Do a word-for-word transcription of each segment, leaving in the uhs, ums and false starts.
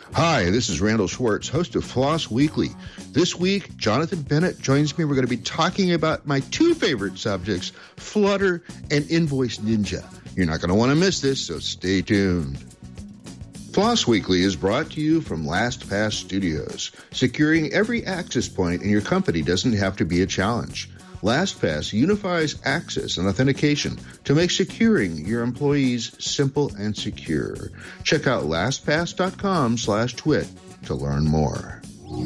Hi, this is Randall Schwartz, host of Floss Weekly. This week, Jonathan Bennett joins me. We're going to be talking about my two favorite subjects, Flutter and Invoice Ninja. You're not going to want to miss this, so stay tuned. Floss Weekly is brought to you from LastPass Studios. Securing every access point in your company doesn't have to be a challenge. LastPass unifies access and authentication to make securing your employees simple and secure. Check out LastPass.com slash twit to learn more.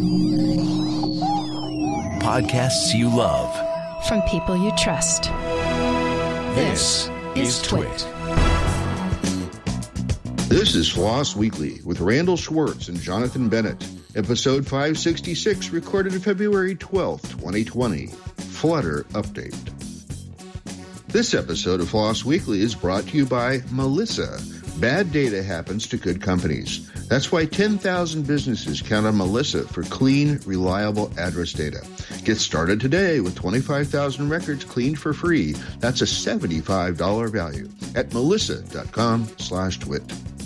Podcasts you love. From people you trust. This, this is Twit. This is Floss Weekly with Randall Schwartz and Jonathan Bennett. Episode five sixty-six, recorded February twelfth, twenty twenty. Flutter Update. This episode of Floss Weekly is brought to you by Melissa. Bad data happens to good companies. That's why ten thousand businesses count on Melissa for clean, reliable address data. Get started today with twenty-five thousand records cleaned for free. That's a seventy-five dollars value at melissa.com slash twit.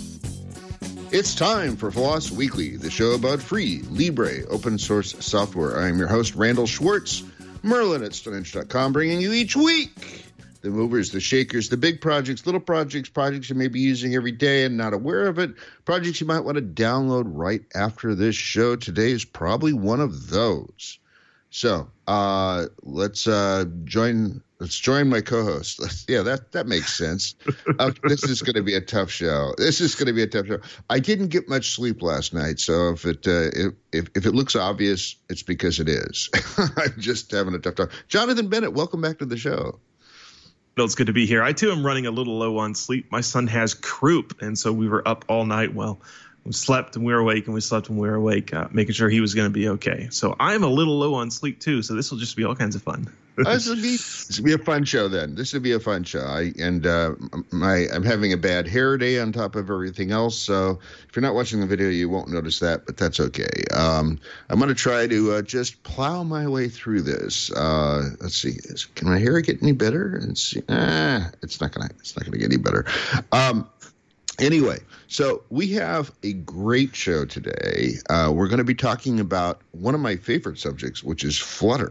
It's time for Floss Weekly, the show about free, Libre, open source software. I'm your host, Randall Schwartz, Merlin at Stonehenge dot com, bringing you each week the movers, the shakers, the big projects, little projects, projects you may be using every day and not aware of it, projects you might want to download right after this show. Today is probably one of those. So uh, let's uh, join let's join my co-host. Let's, yeah, that, that makes sense. Uh, this is going to be a tough show. This is going to be a tough show. I didn't get much sleep last night, so if it uh, if, if if it looks obvious, it's because it is. I'm just having a tough time. Jonathan Bennett, welcome back to the show. It's good to be here. I, too, am running a little low on sleep. My son has croup, and so we were up all night. Well, we slept and we were awake, and we slept and we were awake, uh, making sure he was going to be okay. So I'm a little low on sleep, too, so this will just be all kinds of fun. this will be this will be a fun show then. This will be a fun show. I and uh, my I'm having a bad hair day on top of everything else. So if you're not watching the video, you won't notice that, but that's okay. Um, I'm going to try to uh, just plow my way through this. Uh, let's see. Can my hair get any better? Let's see. Ah, it's not gonna. It's not gonna get any better. Um, Anyway, so we have a great show today. Uh, we're going to be talking about one of my favorite subjects, which is Flutter,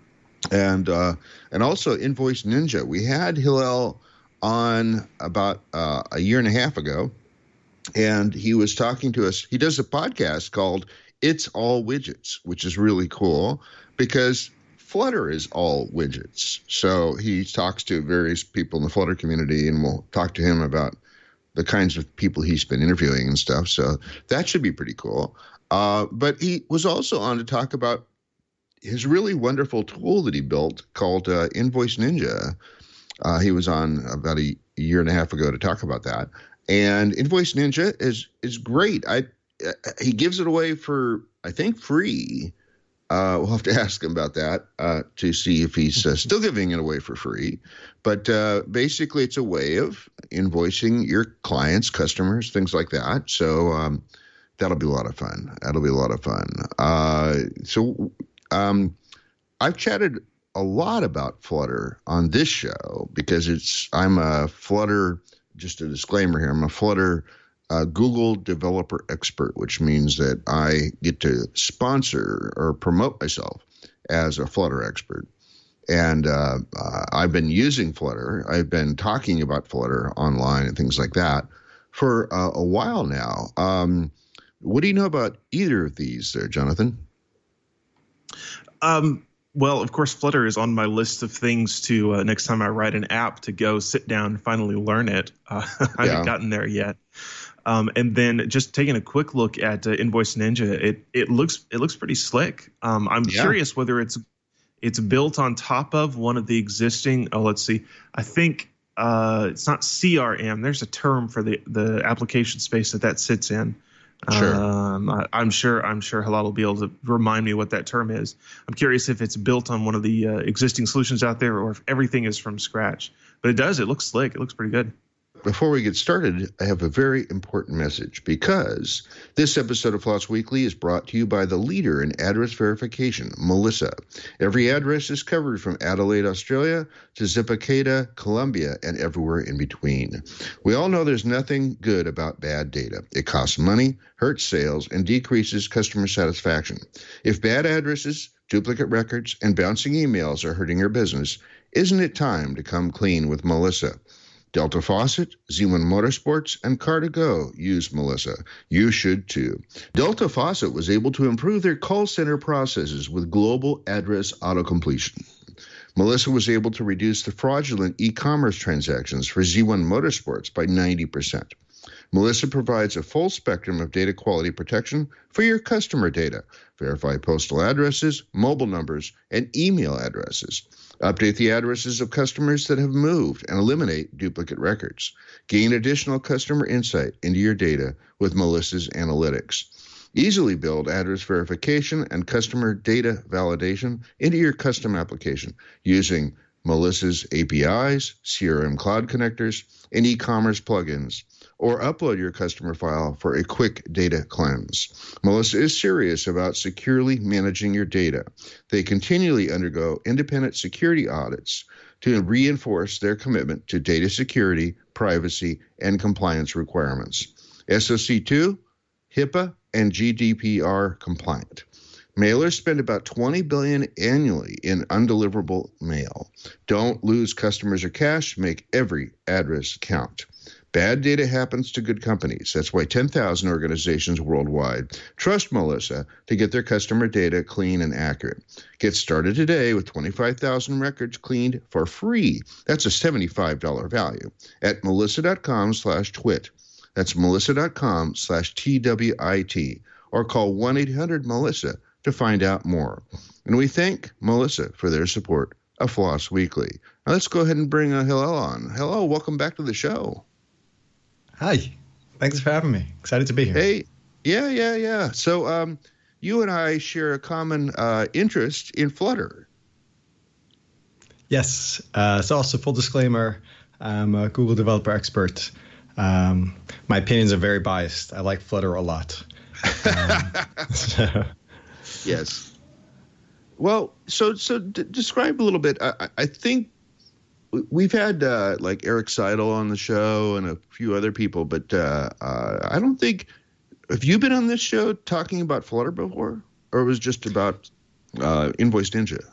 and uh, and also Invoice Ninja. We had Hillel on about uh, a year and a half ago, and he was talking to us. He does a podcast called It's All Widgets, which is really cool because Flutter is all widgets. So he talks to various people in the Flutter community, and we'll talk to him about the kinds of people he's been interviewing and stuff. So that should be pretty cool. Uh, but he was also on to talk about his really wonderful tool that he built called uh, Invoice Ninja. Uh, he was on about a year and a half ago to talk about that. And Invoice Ninja is is great. I uh, he gives it away for, I think, free. Uh, we'll have to ask him about that uh, to see if he's uh, still giving it away for free. But uh, basically, it's a way of invoicing your clients, customers, things like that. So um, that'll be a lot of fun. That'll be a lot of fun. Uh, so um, I've chatted a lot about Flutter on this show because it's I'm a Flutter, just a disclaimer here, I'm a Flutter Uh, Google Developer Expert, which means that I get to sponsor or promote myself as a Flutter expert. And uh, uh, I've been using Flutter. I've been talking about Flutter online and things like that for uh, a while now. Um, what do you know about either of these there, Jonathan? Um, well, of course, Flutter is on my list of things to uh, next time I write an app to go sit down and finally learn it. Uh, I haven't Yeah. gotten there yet. Um, and then just taking a quick look at uh, Invoice Ninja, it it looks it looks pretty slick. Um, I'm Yeah. curious whether it's it's built on top of one of the existing. Oh, let's see. I think uh, it's not C R M. There's a term for the the application space that that sits in. Sure. Um, I, I'm sure I'm sure Halal will be able to remind me what that term is. I'm curious if it's built on one of the uh, existing solutions out there or if everything is from scratch. But it does. It looks slick. It looks pretty good. before we get started, I have a very important message because this episode of Floss Weekly is brought to you by the leader in address verification, Melissa. Every address is covered from Adelaide, Australia to Zipacada, Colombia, and everywhere in between. We all know there's nothing good about bad data. It costs money, hurts sales, and decreases customer satisfaction. If bad addresses, duplicate records, and bouncing emails are hurting your business, isn't it time to come clean with Melissa? Delta Faucet, Z one Motorsports, and Car to Go use Melissa. You should too. Delta Faucet was able to improve their call center processes with global address auto-completion. Melissa was able to reduce the fraudulent e-commerce transactions for Z one Motorsports by ninety percent. Melissa provides a full spectrum of data quality protection for your customer data. Verify postal addresses, mobile numbers, and email addresses. Update the addresses of customers that have moved and eliminate duplicate records. Gain additional customer insight into your data with Melissa's analytics. Easily build address verification and customer data validation into your custom application using Melissa's A P Is, C R M cloud connectors, and e-commerce plugins, or upload your customer file for a quick data cleanse. Melissa is serious about securely managing your data. They continually undergo independent security audits to reinforce their commitment to data security, privacy, and compliance requirements. S O C two, HIPAA, and G D P R compliant. Mailers spend about twenty billion dollars annually in undeliverable mail. Don't lose customers or cash. Make every address count. Bad data happens to good companies. That's why ten thousand organizations worldwide trust Melissa to get their customer data clean and accurate. Get started today with twenty-five thousand records cleaned for free. That's a seventy-five dollars value at melissa.com slash twit. That's melissa.com slash T W I T, or call one eight hundred Melissa to find out more. And we thank Melissa for their support of Floss Weekly. Now let's go ahead and bring uh, Hillel on. Hello, welcome back to the show. Hi, thanks for having me. Excited to be here. Hey, yeah, yeah, yeah. So um, you and I share a common uh, interest in Flutter. Yes. Uh, so also, full disclaimer, I'm a Google developer expert. Um, my opinions are very biased. I like Flutter a lot. Um, so. Yes. Well, so so d- describe a little bit. I, I think we've had uh, like Eric Seidel on the show and a few other people, but uh, uh, I don't think have you been on this show talking about Flutter before, or it was just about uh, Invoice Ninja?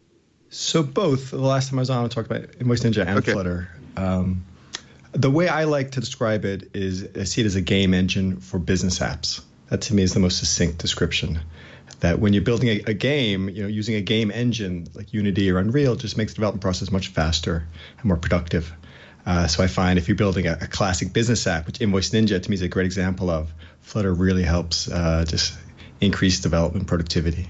So both. The last time I was on, I talked about Invoice Ninja and okay. Flutter. Um, the way I like to describe it is I see it as a game engine for business apps. That to me is the most succinct description. That when you're building a, a game, you know, using a game engine like Unity or Unreal just makes the development process much faster and more productive. Uh, so I find if you're building a, a classic business app, which Invoice Ninja to me is a great example of, Flutter really helps uh, just increase development productivity.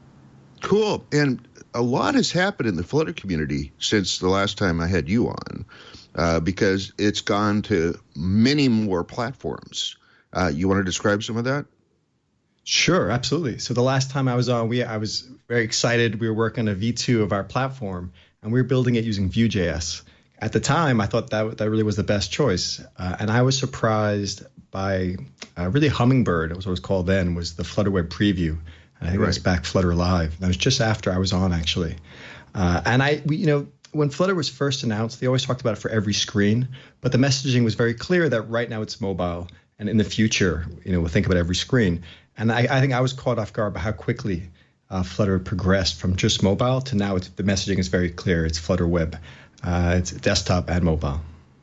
Cool. And a lot has happened in the Flutter community since the last time I had you on, uh, because it's gone to many more platforms. Uh, you want to describe some of that? Sure, absolutely. So the last time I was on, we I was very excited. We were working on a V two of our platform, and we were building it using Vue.js. At the time, I thought that that really was the best choice, uh, and I was surprised by uh, really Hummingbird, was what it was called then, was the Flutter Web Preview. I think right. it was back Flutter Live. That was just after I was on, actually. Uh, and I, we, you know, when Flutter was first announced, they always talked about it for every screen, but the messaging was very clear that right now it's mobile, and in the future, you know, we'll think about every screen. And I, I think I was caught off guard by how quickly uh, Flutter progressed from just mobile to now it's, the messaging is very clear. It's Flutter Web. Uh, it's desktop and mobile.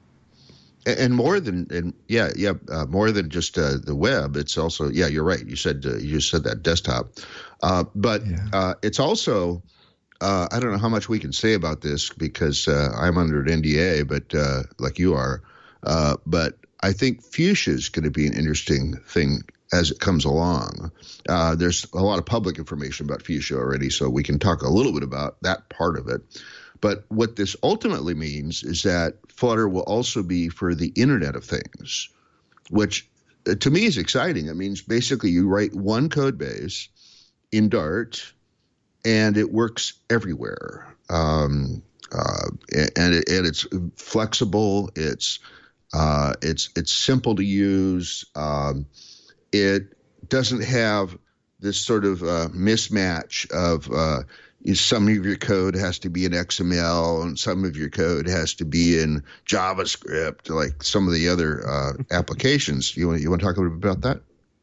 And, and more than, and yeah, yeah, uh, more than just uh, the web. It's also, yeah, you're right. You said uh, you just said that desktop, uh, but yeah. uh, it's also. Uh, I don't know how much we can say about this because uh, I'm under an N D A, but uh, like you are. Uh, but I think Fuchsia is going to be an interesting thing as it comes along. Uh, there's a lot of public information about Fuchsia already, so we can talk a little bit about that part of it. But what this ultimately means is that Flutter will also be for the Internet of Things, which uh, to me is exciting. It means basically you write one code base in Dart, and it works everywhere. Um, uh, and, it, and it's flexible. It's Uh, it's it's simple to use. Um, it doesn't have this sort of uh, mismatch of uh, some of your code has to be in X M L and some of your code has to be in JavaScript, like some of the other uh, applications. You want you want to talk a little bit about that?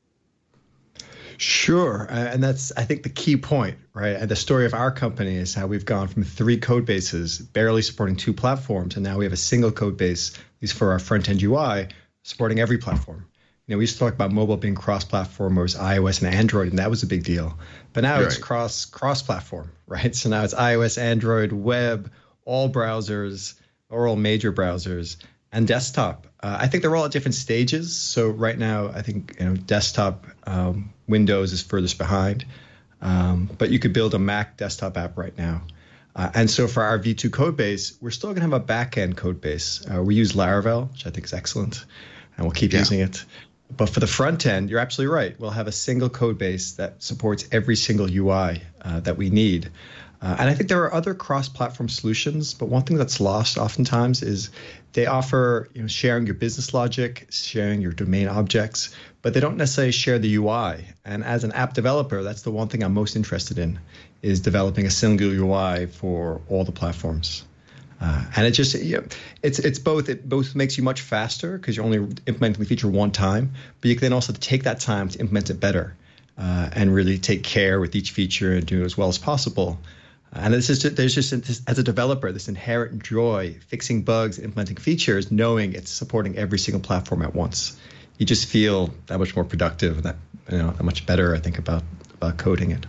Sure, uh, and that's I think the key point, right? And the story of our company is how we've gone from three code bases, barely supporting two platforms, and now we have a single code base, at least for our front-end U I, supporting every platform. You know, we used to talk about mobile being cross-platform, where it was iOS and Android, and that was a big deal. But now right. it's cross cross-platform, right? So now it's iOS, Android, web, all browsers, or all major browsers, and desktop. Uh, I think they're all at different stages. So right now, I think you know desktop um, Windows is furthest behind, um, but you could build a Mac desktop app right now. Uh, and so for our V two code base, we're still going to have a back-end code base. Uh, we use Laravel, which I think is excellent, and we'll keep yeah. using it. But for the front end, you're absolutely right. We'll have a single code base that supports every single U I uh, that we need. Uh, and I think there are other cross-platform solutions, but one thing that's lost oftentimes is they offer you know, sharing your business logic, sharing your domain objects, but they don't necessarily share the U I. And as an app developer, that's the one thing I'm most interested in, is developing a single U I for all the platforms. Uh, and it just, you know, it's it's both. It both makes you much faster because you're only implementing the feature one time, but you can then also take that time to implement it better uh, and really take care with each feature and do it as well as possible. And this is just, there's just, this, as a developer, this inherent joy fixing bugs, implementing features, knowing it's supporting every single platform at once. You just feel that much more productive and that, you know, that much better, I think, about, about coding it.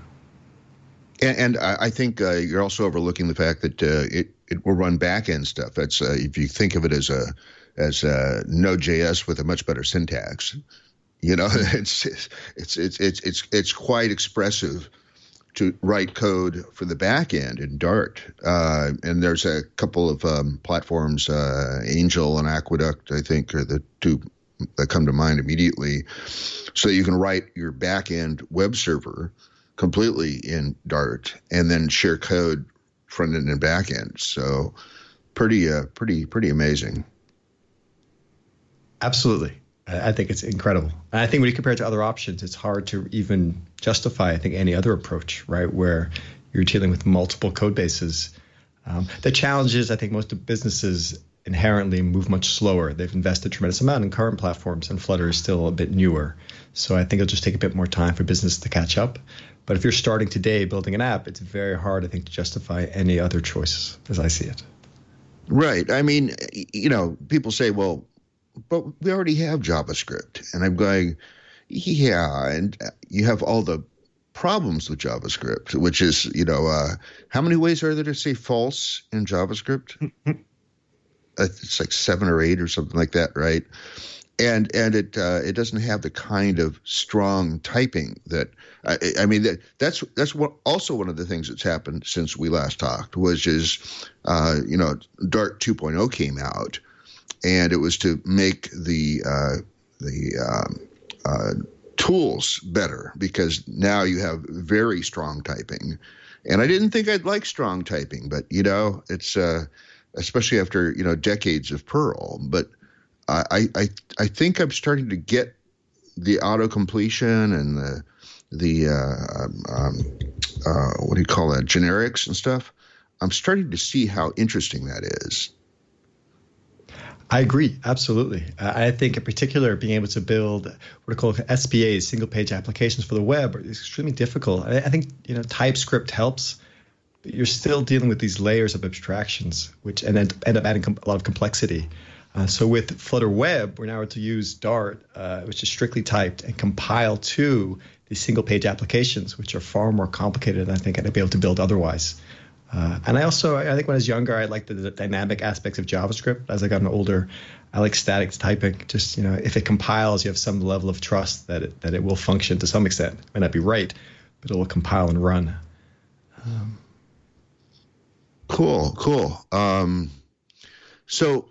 And, and I think uh, you're also overlooking the fact that uh, it, it will run back-end stuff. That's uh, if you think of it as a as a Node.js with a much better syntax, you know, it's it's it's it's it's it's quite expressive to write code for the back end in Dart. Uh, and there's a couple of um, platforms, uh, Angel and Aqueduct, I think, are the two that come to mind immediately. So you can write your back end web server completely in Dart and then share code front end and back end. So pretty, uh, pretty, pretty amazing. Absolutely. I think it's incredible. And I think when you compare it to other options, it's hard to even justify, I think, any other approach, right, where you're dealing with multiple code bases. Um, the challenge is, I think, most businesses inherently move much slower. They've invested a tremendous amount in current platforms, and Flutter is still a bit newer. So I think it'll just take a bit more time for business to catch up. But if you're starting today building an app, it's very hard, I think, to justify any other choices, as I see it. Right. I mean, you know, people say, well, but we already have JavaScript. And I'm going, yeah, and you have all the problems with JavaScript, which is, you know, uh, how many ways are there to say false in JavaScript? It's like seven or eight or something like that, right? And and it uh, it doesn't have the kind of strong typing that I, I mean that that's that's what also one of the things that's happened since we last talked, which is uh, you know Dart two point oh came out. And it was to make the uh, the um, uh, tools better because now you have very strong typing. And I didn't think I'd like strong typing, but you know, it's uh, especially after you know decades of Perl. But I I I think I'm starting to get the auto completion and the the uh, um, uh, what do you call that, generics and stuff. I'm starting to see how interesting that is. I agree, absolutely. Uh, I think in particular, being able to build what are called S P As, single page applications for the web, is extremely difficult. I, I think you know TypeScript helps, but you're still dealing with these layers of abstractions, which and then end up adding com- a lot of complexity. Uh, so with Flutter Web, we're now able to use Dart, uh, which is strictly typed, and compile to these single page applications, which are far more complicated than I think I'd be able to build otherwise. Uh, and I also, I think when I was younger, I liked the, the dynamic aspects of JavaScript. As I got older, I like static typing. Just, you know, if it compiles, you have some level of trust that it, that it will function to some extent. It might not be right, but it will compile and run. Um, cool, cool. Um, so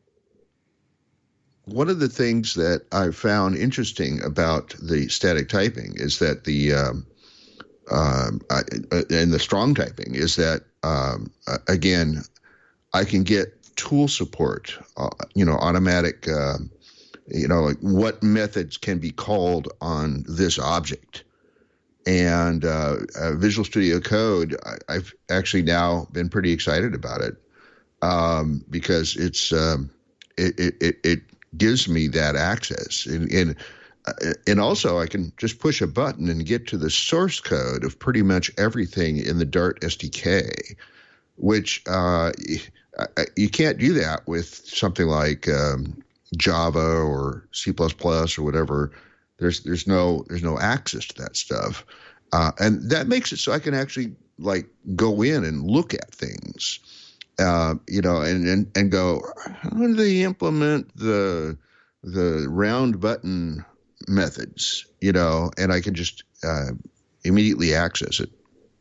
one of the things that I found interesting about the static typing is that the um, um, I, and the strong typing is that Um, again, I can get tool support, uh, you know, automatic, uh, you know, like what methods can be called on this object. And uh, uh, Visual Studio Code, I, I've actually now been pretty excited about it um, because it's um, it, it it gives me that access, and and, uh, and also I can just push a button and get to the source code of pretty much everything in the Dart S D K, which uh, you can't do that with something like um, Java or C plus plus or whatever. There's there's no there's no access to that stuff, uh, and that makes it so I can actually like go in and look at things, uh, you know, and, and and go, how do they implement the the round button methods, you know, and I can just uh, immediately access it.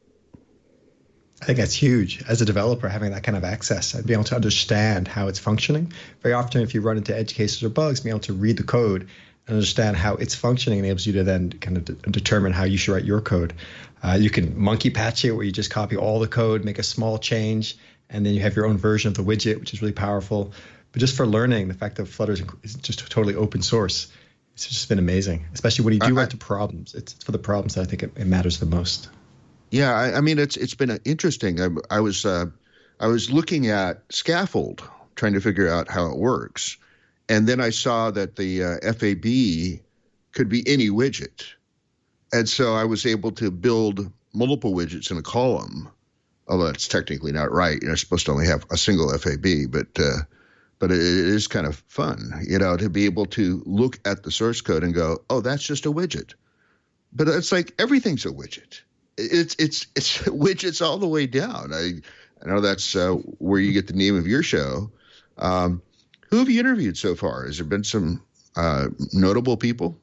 I think that's huge. As a developer, having that kind of access and being able to understand how it's functioning. Very often, if you run into edge cases or bugs, being able to read the code and understand how it's functioning enables you to then kind of de- determine how you should write your code. Uh, you can monkey patch it, where you just copy all the code, make a small change, and then you have your own version of the widget, which is really powerful. But just for learning, the fact that Flutter is just totally open source, it's just been amazing, especially when you do I, write to problems. It's, it's for the problems that I think it, it matters the most. Yeah, I, I mean, it's it's been interesting. I, I was uh, I was looking at Scaffold, trying to figure out how it works. And then I saw that the uh, F A B could be any widget. And so I was able to build multiple widgets in a column, although that's technically not right. You're supposed to only have a single F A B, but uh, but it, it is kind of fun, you know, to be able to look at the source code and go, oh, that's just a widget. But it's like everything's a widget. It's it's it's widgets all the way down. I, I know that's uh, where you get the name of your show. Um, Who have you interviewed so far? Has there been some uh, notable people?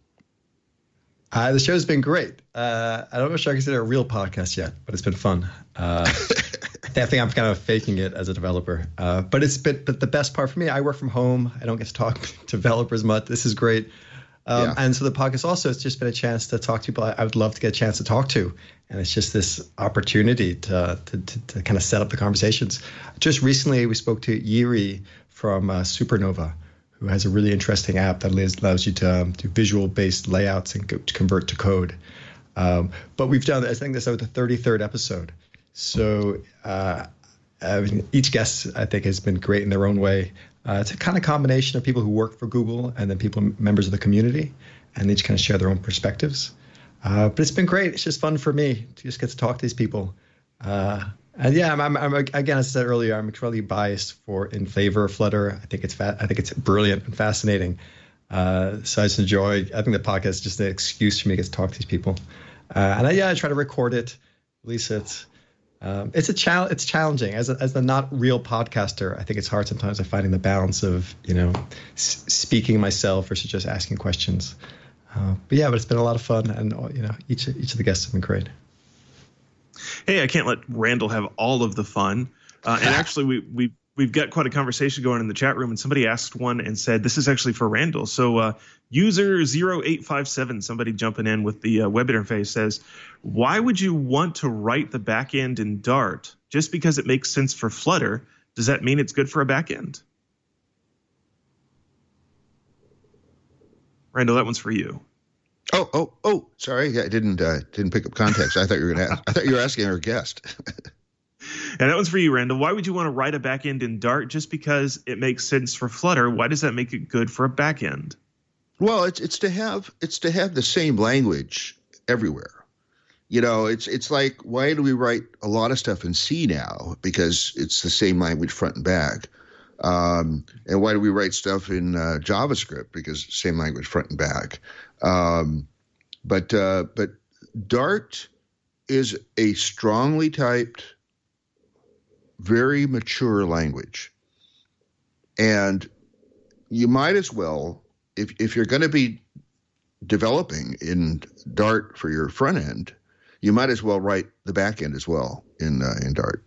Uh, the show's been great. Uh, I don't know if I consider it a real podcast yet, but it's been fun. Uh, I think I'm kind of faking it as a developer. Uh, but it's been, but the best part for me, I work from home. I don't get to talk to developers much. This is great. Um, yeah. And so the podcast also, it's just been a chance to talk to people I, I would love to get a chance to talk to. And it's just this opportunity to, to, to, to kind of set up the conversations. Just recently, we spoke to Yiri from uh, Supernova, who has a really interesting app that allows you to um, do visual-based layouts and go, to convert to code. Um, but we've done, I think this is the thirty-third episode. So uh, I mean, each guest, I think, has been great in their own way. Uh, it's a kind of combination of people who work for Google and then people, members of the community, and they each kind of share their own perspectives. Uh, but it's been great. It's just fun for me to just get to talk to these people. Uh, And yeah, I'm, I'm, I'm again, as I said earlier, I'm really biased for in favor of Flutter. I think it's fa- I think it's brilliant and fascinating. Uh, so I just enjoy. I think the podcast is just an excuse for me to get to talk to these people. Uh, and I, yeah, I try to record it, release it. Um, it's a chal- It's challenging as a, as the not real podcaster. I think it's hard sometimes of finding the balance of you know s- speaking myself versus just asking questions. Uh, but yeah, but it's been a lot of fun, and you know each each of the guests have been great. Hey, I can't let Randall have all of the fun. Uh, and actually, we, we, we've got quite a conversation going in the chat room, and somebody asked one and said, this is actually for Randall. So uh, user zero eight five seven, somebody jumping in with the uh, web interface says, why would you want to write the backend in Dart? Just because it makes sense for Flutter, does that mean it's good for a backend? Randall, that one's for you. Oh, oh, oh! Sorry, I didn't uh, didn't pick up context. I thought you were gonna. Ask, I thought you were asking our guest. And that one's for you, Randall. Why would you want to write a backend in Dart? Just because it makes sense for Flutter, why does that make it good for a backend? Well, it's it's to have it's to have the same language everywhere. You know, it's it's like, why do we write a lot of stuff in C now? Because it's the same language front and back. Um, and why do we write stuff in uh, JavaScript? Because same language front and back. Um, but uh, but Dart is a strongly typed, very mature language, and you might as well, if if you're going to be developing in Dart for your front end, you might as well write the back end as well in uh, in Dart.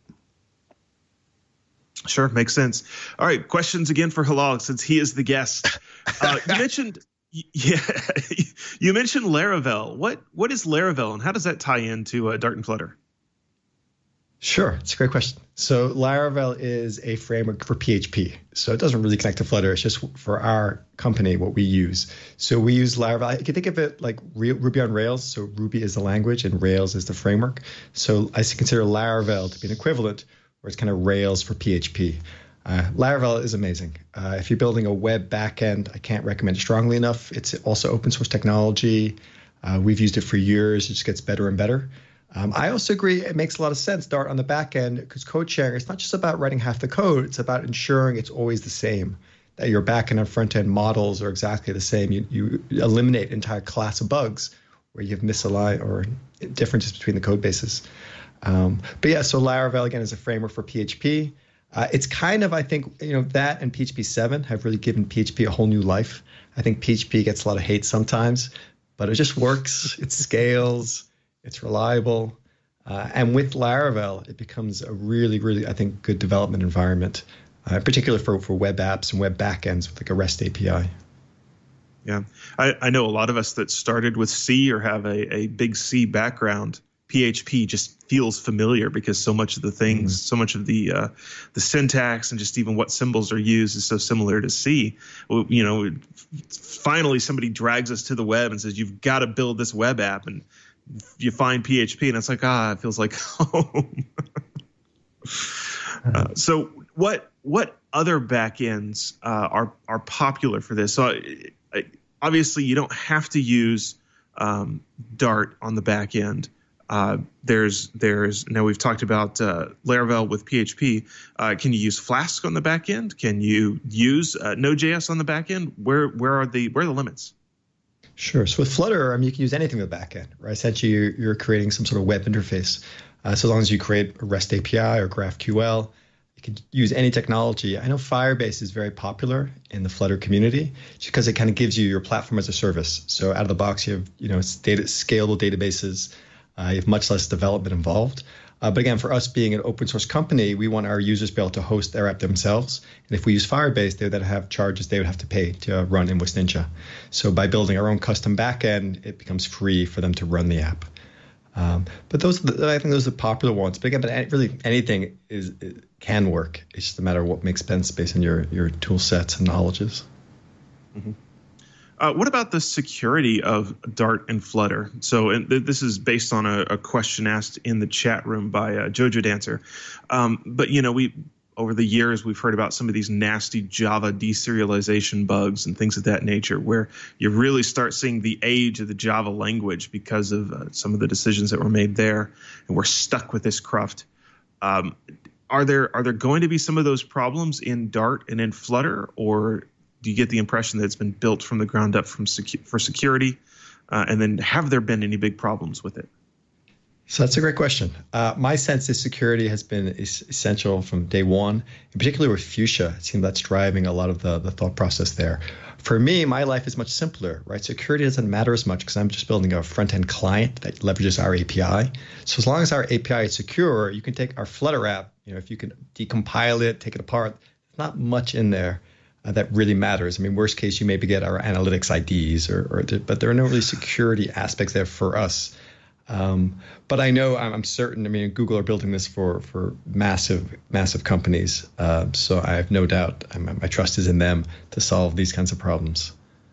Sure, makes sense. All right, questions again for Hilal, since he is the guest. Uh, you mentioned, yeah, you mentioned Laravel. What what is Laravel, and how does that tie into uh, Dart and Flutter? Sure, it's a great question. So Laravel is a framework for P H P. So it doesn't really connect to Flutter. It's just for our company what we use. So we use Laravel. You can think of it like Ruby on Rails. So Ruby is the language and Rails is the framework. So I consider Laravel to be an equivalent, where it's kind of Rails for P H P. Uh, Laravel is amazing. Uh, if you're building a web backend, I can't recommend it strongly enough. It's also open source technology. Uh, we've used it for years. It just gets better and better. Um, I also agree it makes a lot of sense, Dart, on the back end, because code sharing, it's not just about writing half the code. It's about ensuring it's always the same, that your back end and front end models are exactly the same. You, you eliminate an entire class of bugs where you have misaligned or differences between the code bases. Um, but yeah, so Laravel, again, is a framework for P H P. Uh, it's kind of, I think, you know, that and P H P seven have really given P H P a whole new life. I think P H P gets a lot of hate sometimes, but it just works. It scales. It's reliable. Uh, and with Laravel, it becomes a really, really, I think, good development environment, uh, in particular for, for web apps and web backends with like a REST A P I. Yeah, I, I know a lot of us that started with C or have a, a big C background. P H P just feels familiar because so much of the things, mm-hmm. so much of the uh, the syntax and just even what symbols are used is so similar to C. Well, you know, finally somebody drags us to the web and says, you've got to build this web app, and you find P H P and it's like, ah, it feels like home. uh, so what what other backends uh, are are popular for this? So I, obviously you don't have to use um, Dart on the back end. Uh, there's there's now we've talked about uh, Laravel with P H P. Uh, can you use Flask on the back end? Can you use uh, Node.js on the back end? Where where are the where are the limits? Sure. So with Flutter, I mean, you can use anything in the backend, right? Essentially, you're, you're creating some sort of web interface. Uh, so as long as you create a REST A P I or GraphQL, you can use any technology. I know Firebase is very popular in the Flutter community just because it kind of gives you your platform as a service. So out of the box, you have you know data, scalable databases. Uh, you have much less development involved. Uh, but again, for us being an open source company, we want our users to be able to host their app themselves. And if we use Firebase, they would then have charges they would have to pay to uh, run Invoice Ninja. So by building our own custom backend, it becomes free for them to run the app. Um, but those, I think those are the popular ones. But again, but really anything is, is can work. It's just a matter of what makes sense based on your your tool sets and knowledges. Mm-hmm. Uh, what about the security of Dart and Flutter? So and th- this is based on a, a question asked in the chat room by uh, Jojo Dancer. Um, but, you know, we over the years, we've heard about some of these nasty Java deserialization bugs and things of that nature, where you really start seeing the age of the Java language because of uh, some of the decisions that were made there. And we're stuck with this cruft. Um, are there are there going to be some of those problems in Dart and in Flutter, or do you get the impression that it's been built from the ground up from secu- for security? Uh, and then have there been any big problems with it? So that's a great question. Uh, my sense is security has been es- essential from day one, in particular with Fuchsia. It seems that's driving a lot of the, the thought process there. For me, my life is much simpler, right? Security doesn't matter as much because I'm just building a front-end client that leverages our A P I. So as long as our A P I is secure, you can take our Flutter app, you know, if you can decompile it, take it apart, there's not much in there Uh, that really matters. I mean, worst case, you maybe get our analytics I Ds, or, or the, but there are no really security aspects there for us. Um, but I know, I'm, I'm certain, I mean, Google are building this for, for massive, massive companies. Uh, so I have no doubt, I'm, my trust is in them to solve these kinds of problems.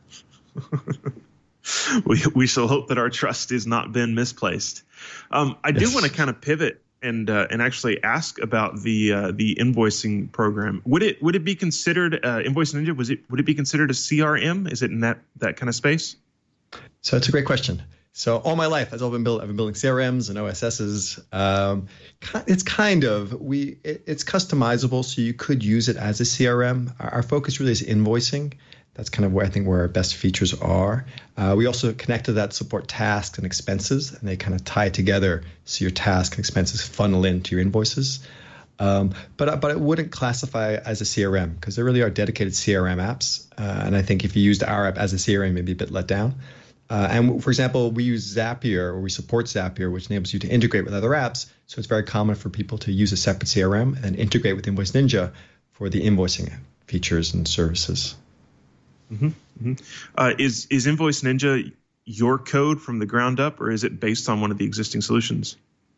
we, we shall hope that our trust has not been misplaced. Um, I yes. do want to kind of pivot and uh, and actually ask about the uh, the invoicing program. Would it would it be considered uh, Invoice Ninja? Was it would it be considered a C R M? Is it in that that kind of space? So it's a great question. So all my life, as I've been building, I've been building C R Ms and O S Ss. Um, it's kind of we it, it's customizable, so you could use it as a C R M. Our, our focus really is invoicing. That's kind of where I think where our best features are. Uh, we also connect to that support tasks and expenses, and they kind of tie together so your tasks and expenses funnel into your invoices. Um, but but it wouldn't classify as a C R M because there really are dedicated C R M apps. Uh, and I think if you used our app as a C R M, maybe a bit let down. Uh, and for example, we use Zapier, or we support Zapier, which enables you to integrate with other apps. So it's very common for people to use a separate C R M and integrate with Invoice Ninja for the invoicing features and services. Mm-hmm, mm-hmm. Uh, is is Invoice Ninja your code from the ground up, or is it based on one of the existing solutions?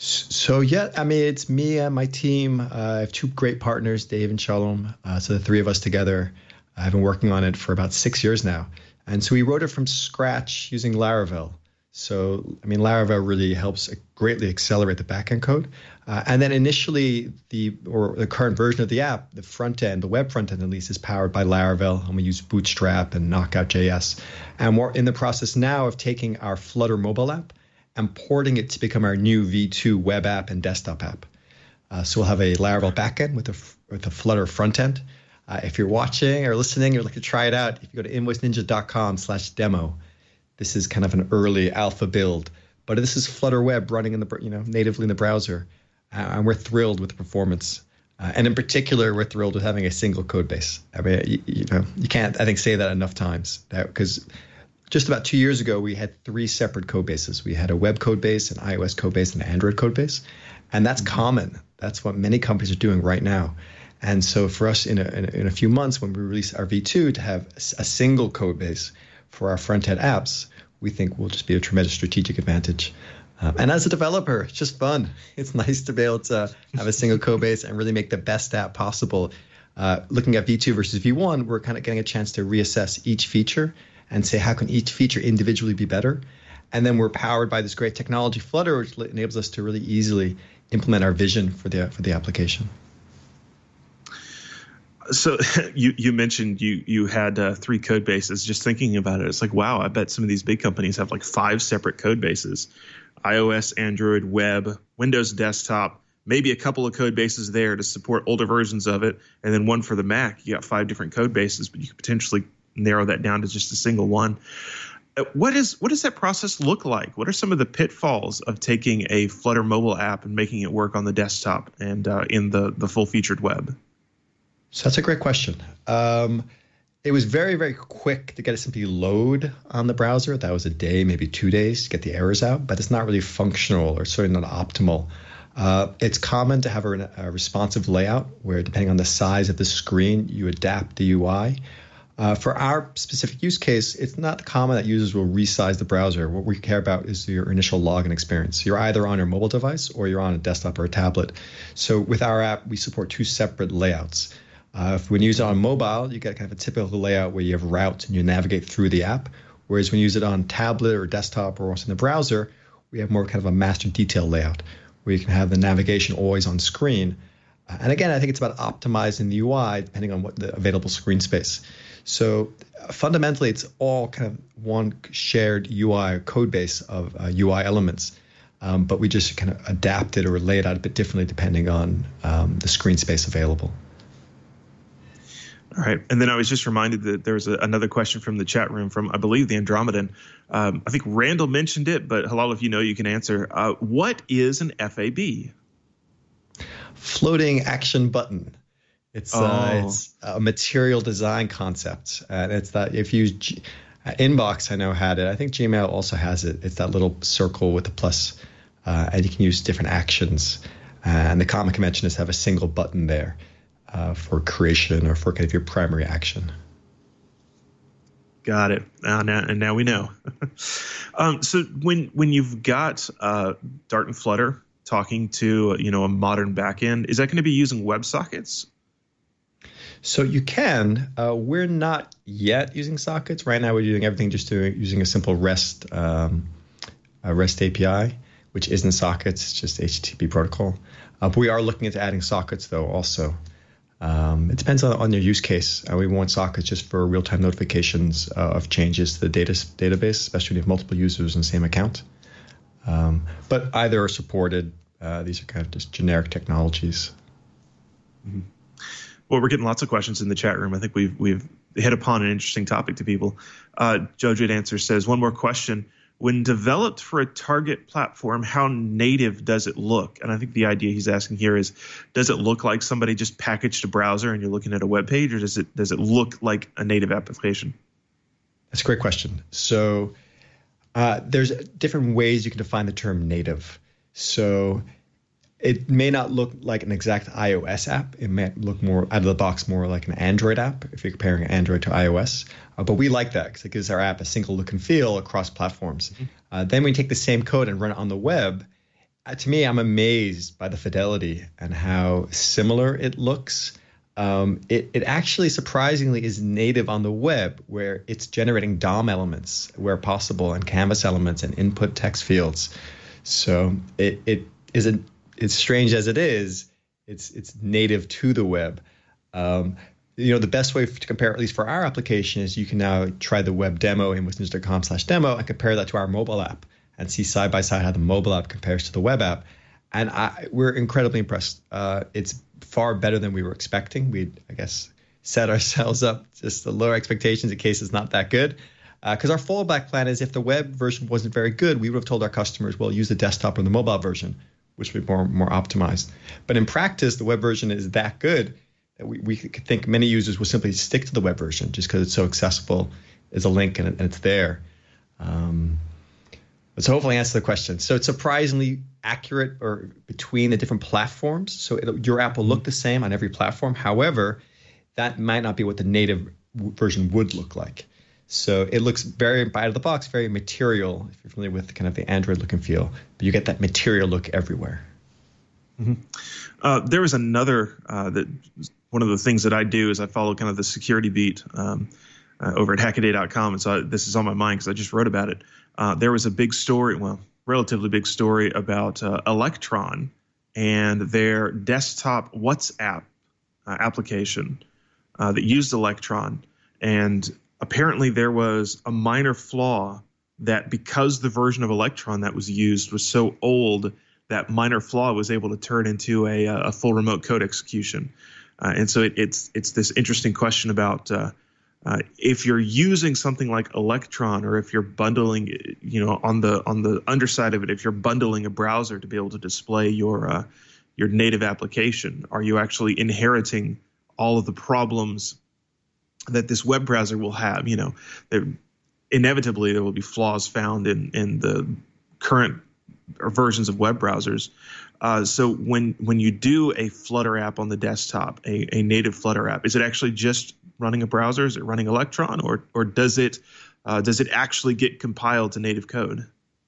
So yeah, I mean, it's me and my team. Uh, I have two great partners, Dave and Shalom. Uh, so the three of us together. I've been working on it for about six years now. And so we wrote it from scratch using Laravel. So, I mean, Laravel really helps greatly accelerate the backend code. Uh, and then initially, the or the current version of the app, the front end, the web front end at least, is powered by Laravel. And we use Bootstrap and Knockout J S. And we're in the process now of taking our Flutter mobile app and porting it to become our new V two web app and desktop app. Uh, so we'll have a Laravel backend with a, with a Flutter front end. Uh, if you're watching or listening, or would like to try it out, if you go to invoice ninja dot com slash demo, this is kind of an early alpha build. But this is Flutter Web running in the you know natively in the browser, uh, and we're thrilled with the performance. Uh, and in particular, we're thrilled with having a single code base. I mean, you, you know, you can't I think say that enough times. Because just about two years ago, we had three separate code bases. We had a web code base, an iOS code base, and an Android code base, and that's common. That's what many companies are doing right now. And so for us in a, in a, in a few months when we release our V two to have a, a single code base for our front-end apps, we think will just be a tremendous strategic advantage. Um, and as a developer, it's just fun. It's nice to be able to have a single code base and really make the best app possible. Uh, looking at V two versus V one, we're kind of getting a chance to reassess each feature and say, how can each feature individually be better? And then we're powered by this great technology, Flutter, which enables us to really easily implement our vision for the for the application. So you you mentioned you you had uh, three code bases. Just thinking about it, it's like, wow, I bet some of these big companies have like five separate code bases: iOS, Android, web, Windows desktop, maybe a couple of code bases there to support older versions of it, and then one for the Mac. You got five different code bases, but you could potentially narrow that down to just a single one. What is what does that process look like? What are some of the pitfalls of taking a Flutter mobile app and making it work on the desktop and uh, in the the full featured web? So that's a great question. Um, it was very, very quick to get it simply load on the browser. That was a day, maybe two days to get the errors out, but it's not really functional or certainly not optimal. Uh, it's common to have a, a responsive layout where, depending on the size of the screen, you adapt the U I. Uh, for our specific use case, it's not common that users will resize the browser. What we care about is your initial login experience. You're either on your mobile device or you're on a desktop or a tablet. So with our app, we support two separate layouts. Uh, if when you use it on mobile, you get kind of a typical layout where you have routes and you navigate through the app. Whereas when you use it on tablet or desktop or also in the browser, we have more kind of a master detail layout where you can have the navigation always on screen. Uh, and again, I think it's about optimizing the U I depending on what the available screen space. So uh, fundamentally, it's all kind of one shared U I code base of uh, U I elements. Um, but we just kind of adapt it or lay it out a bit differently depending on um, the screen space available. All right. And then I was just reminded that there was a, another question from the chat room from, I believe, the Andromedan. Um, I think Randall mentioned it, but Halal, if you know, you can answer. Uh, what is an F A B? Floating action button. It's, oh. uh, it's a material design concept. And it's that if you G- uh, Inbox, I know, had it. I think Gmail also has it. It's that little circle with a plus, uh, and you can use different actions. Uh, and the common convention is to have a single button there. Uh, for creation or for kind of your primary action. Got it. Uh, now, and now we know. um, so when when you've got uh, Dart and Flutter talking to you know a modern backend, is that going to be using WebSockets? So you can. Uh, we're not yet using sockets right now. We're doing everything just doing using a simple REST um, a REST A P I, which isn't sockets. It's just H T T P protocol. Uh, but we are looking into adding sockets though also. Um, it depends on, on your use case. Uh, we want sockets just for real-time notifications uh, of changes to the data database, especially when you have multiple users in the same account. Um, but either are supported. Uh, these are kind of just generic technologies. Mm-hmm. Well, we're getting lots of questions in the chat room. I think we've we've hit upon an interesting topic to people. Uh, Jojo Dancer says, one more question. When developed for a target platform, how native does it look? And I think the idea he's asking here is, does it look like somebody just packaged a browser and you're looking at a web page, or does it does it look like a native application? That's a great question. So uh, there's different ways you can define the term native. So it may not look like an exact iOS app. It may look more out of the box, more like an Android app if you're comparing Android to iOS. Uh, but we like that because it gives our app a single look and feel across platforms. Mm-hmm. Uh, then we take the same code and run it on the web. uh, to me, I'm amazed by the fidelity and how similar it looks. Um, it, it actually surprisingly is native on the web, where it's generating D O M elements where possible and canvas elements and input text fields. So it it isn't, it's strange as it is, it's it's native to the web. Um, you know, the best way to compare, at least for our application, is you can now try the web demo in invoice ninja dot com slash demo and compare that to our mobile app and see side by side how the mobile app compares to the web app. And I, we're incredibly impressed. Uh, it's far better than we were expecting. We, I guess, set ourselves up just the lower expectations in case it's not that good. Because uh, our fallback plan is if the web version wasn't very good, we would have told our customers, well, use the desktop or the mobile version, which would be more, more optimized. But in practice, the web version is that good that we, we think many users will simply stick to the web version just because it's so accessible as a link and, and it's there. Um, but so hopefully I answer the question. So it's surprisingly accurate or between the different platforms. So it, your app will look the same on every platform. However, that might not be what the native version would look like. So it looks very, out of the box, very material, if you're familiar with kind of the Android look and feel. But you get that material look everywhere. Mm-hmm. Uh, there was another, uh, that one of the things that I do is I follow kind of the security beat um, uh, over at hackaday dot com. And so I, this is on my mind because I just wrote about it. Uh, there was a big story, well, relatively big story about uh, Electron and their desktop WhatsApp uh, application uh, that used Electron. And apparently there was a minor flaw that because the version of Electron that was used was so old, that minor flaw was able to turn into a, a full remote code execution. Uh, and so it, it's it's this interesting question about uh, uh, if you're using something like Electron, or if you're bundling, you know, on the on the underside of it, if you're bundling a browser to be able to display your uh, your native application, are you actually inheriting all of the problems that this web browser will have? You know, there, inevitably there will be flaws found in in the current versions of web browsers. Uh, so when when you do a Flutter app on the desktop, a, a native Flutter app, is it actually just running a browser? Is it running Electron, or or does it uh, does it actually get compiled to native code?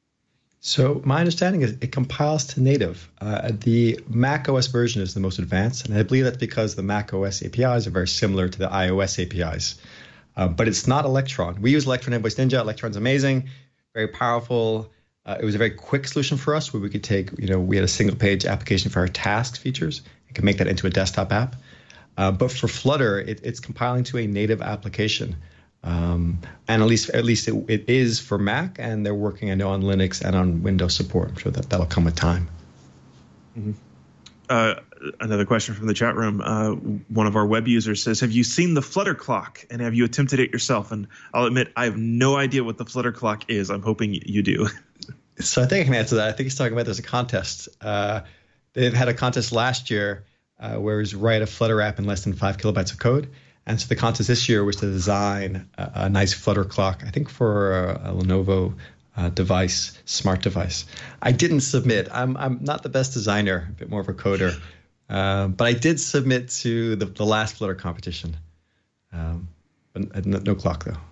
So my understanding is it compiles to native. Uh, the Mac O S version is the most advanced, and I believe that's because the Mac O S A P Is are very similar to the iOS A P Is. Uh, but it's not Electron. We use Electron Invoice Ninja. Electron's amazing, very powerful. Uh, it was a very quick solution for us where we could take, you know, we had a single page application for our tasks features and could make that into a desktop app. Uh, but for Flutter, it, it's compiling to a native application. Um, and at least at least it, it is for Mac, and they're working, I know, on Linux and on Windows support. I'm sure that that'll come with time. Mm-hmm. Uh, another question from the chat room. Uh, one of our web users says, have you seen the Flutter clock, and have you attempted it yourself? And I'll admit, I have no idea what the Flutter clock is. I'm hoping you do. So I think I can answer that. I think he's talking about there's a contest. Uh, they've had a contest last year uh, where it was write a Flutter app in less than five kilobytes of code. And so the contest this year was to design a, a nice Flutter clock, I think for a, a Lenovo uh, device, smart device. I didn't submit. I'm I'm not the best designer, a bit more of a coder. Uh, but I did submit to the, the last Flutter competition. Um, but no, no clock, though.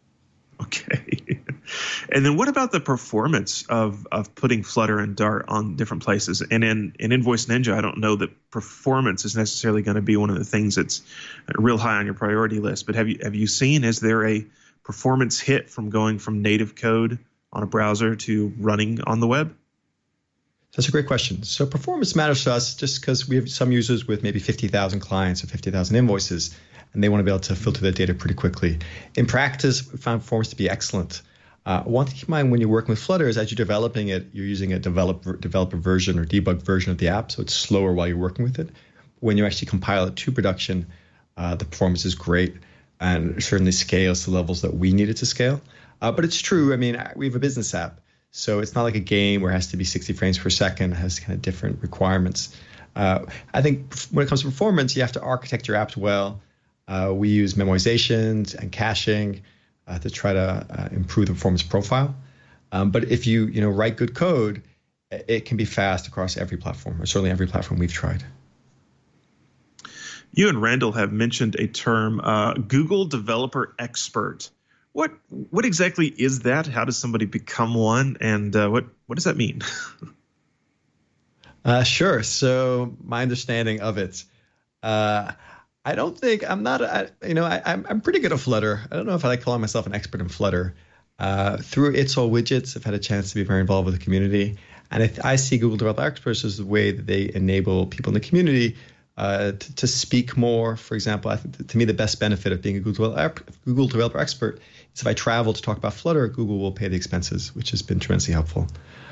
Okay. And then what about the performance of, of putting Flutter and Dart on different places? And in, in Invoice Ninja, I don't know that performance is necessarily going to be one of the things that's real high on your priority list. But have you have you seen, is there a performance hit from going from native code on a browser to running on the web? That's a great question. So performance matters to us just because we have some users with maybe fifty thousand clients or fifty thousand invoices, and they want to be able to filter their data pretty quickly. In practice, we found performance to be excellent. Uh, one thing to keep in mind when you're working with Flutter is as you're developing it, you're using a developer, developer version or debug version of the app, so it's slower while you're working with it. When you actually compile it to production, uh, the performance is great and certainly scales to levels that we need it to scale. Uh, but it's true. I mean, we have a business app, so it's not like a game where it has to be sixty frames per second. It has kind of different requirements. Uh, I think when it comes to performance, you have to architect your apps well. Uh, we use memorizations and caching uh, to try to uh, improve the performance profile. Um, but if you you know write good code, it can be fast across every platform, or certainly every platform we've tried. You and Randall have mentioned a term, uh, Google Developer Expert. What what exactly is that? How does somebody become one? And uh, what what does that mean? Uh, sure. So my understanding of it, uh, I don't think I'm not, I, you know, I, I'm I'm pretty good at Flutter. I don't know if I like calling myself an expert in Flutter. Uh, through It's All Widgets, I've had a chance to be very involved with the community, and I, I see Google Developer Experts as the way that they enable people in the community uh, to, to speak more. For example, I think to me the best benefit of being a Google Developer, Google Developer Expert is if I travel to talk about Flutter, Google will pay the expenses, which has been tremendously helpful.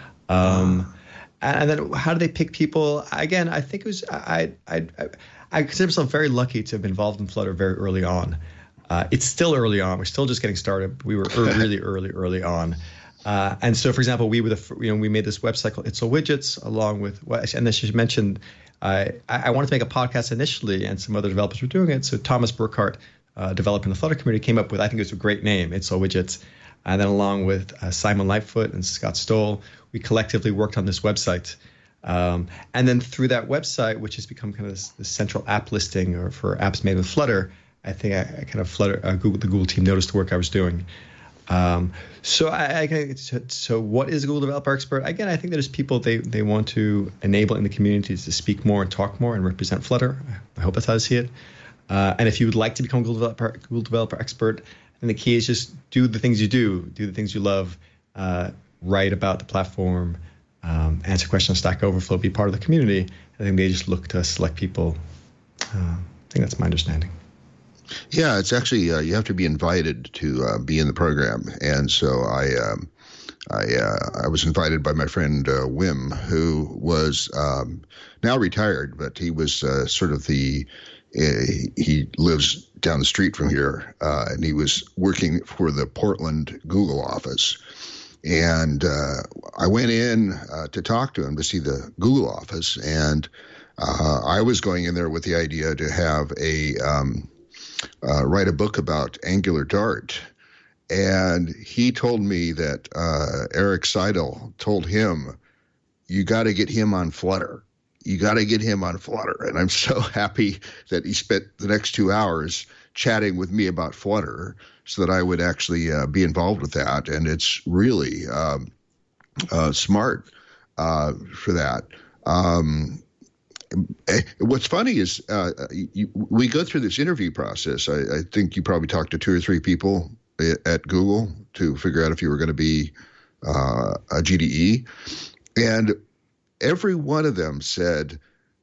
Um, and then how do they pick people? Again, I think it was I I I, I consider myself very lucky to have been involved in Flutter very early on. Uh, it's still early on. We're still just getting started. We were really early, early on. Uh, and so, for example, we were the you know we made this website called It's All Widgets, along with and then she mentioned uh, I, I wanted to make a podcast initially, and some other developers were doing it. So Thomas Burkhart, uh, developer in the Flutter community, came up with I think it was a great name, It's All Widgets. And then along with uh, Simon Lightfoot and Scott Stoll, we collectively worked on this website. Um, and then through that website, which has become kind of this, this central app listing or for apps made with Flutter, I think I, I kind of Flutter uh, Google the Google team noticed the work I was doing. Um, so I, I so what is a Google Developer Expert? Again, I think there's people they they want to enable in the communities to speak more and talk more and represent Flutter. I hope that's how I see it. Uh, and if you would like to become a Google Developer, Google Developer Expert, then the key is just do the things you do, do the things you love, uh, write about the platform, um, answer questions on Stack Overflow, be part of the community. I think they just look to select people. Uh, I think that's my understanding. Yeah, it's actually uh, you have to be invited to uh, be in the program, and so I um, I uh, I was invited by my friend uh, Wim, who was um, now retired, but he was uh, sort of the uh, he lives down the street from here, uh, and he was working for the Portland Google office, and uh, I went in uh, to talk to him to see the Google office, and uh, I was going in there with the idea to have a um, Uh, write a book about Angular Dart. And he told me that uh, Eric Seidel told him, you got to get him on Flutter. You got to get him on Flutter. And I'm so happy that he spent the next two hours chatting with me about Flutter so that I would actually uh, be involved with that. And it's really um, uh, smart uh, for that. Um, What's funny is uh, you, we go through this interview process. I, I think you probably talked to two or three people at Google to figure out if you were going to be uh, a G D E. And every one of them said,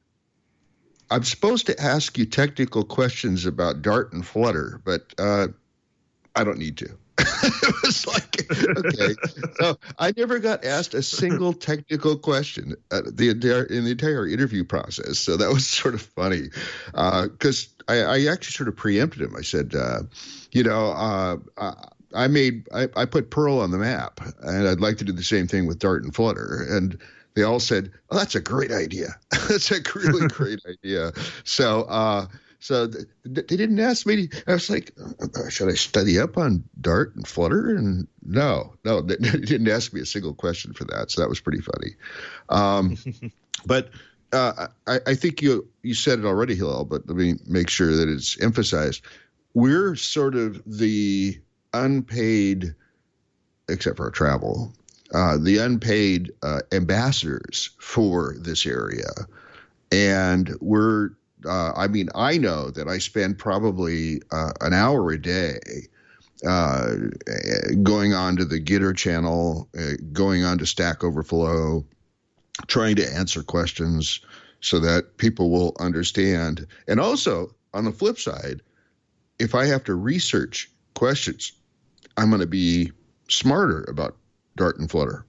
I'm supposed to ask you technical questions about Dart and Flutter, but uh, I don't need to. It was like, okay. So I never got asked a single technical question uh, the entire, in the entire interview process. So that was sort of funny because uh, I, I actually sort of preempted him. I said, uh, you know, uh, I made I, I put Perl on the map, and I'd like to do the same thing with Dart and Flutter. And they all said, oh, that's a great idea. That's a really great idea. So, uh, So th- they didn't ask me. I was like, should I study up on Dart and Flutter? And no, no, they didn't ask me a single question for that. So that was pretty funny. Um, but uh, I, I think you you said it already, Hillel, but let me make sure that it's emphasized. We're sort of the unpaid, except for our travel, uh, the unpaid uh, ambassadors for this area. And we're Uh, I mean, I know that I spend probably uh, an hour a day uh, going on to the Gitter channel, uh, going on to Stack Overflow, trying to answer questions so that people will understand. And also, on the flip side, if I have to research questions, I'm going to be smarter about Dart and Flutter.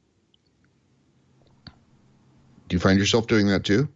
Do you find yourself doing that too?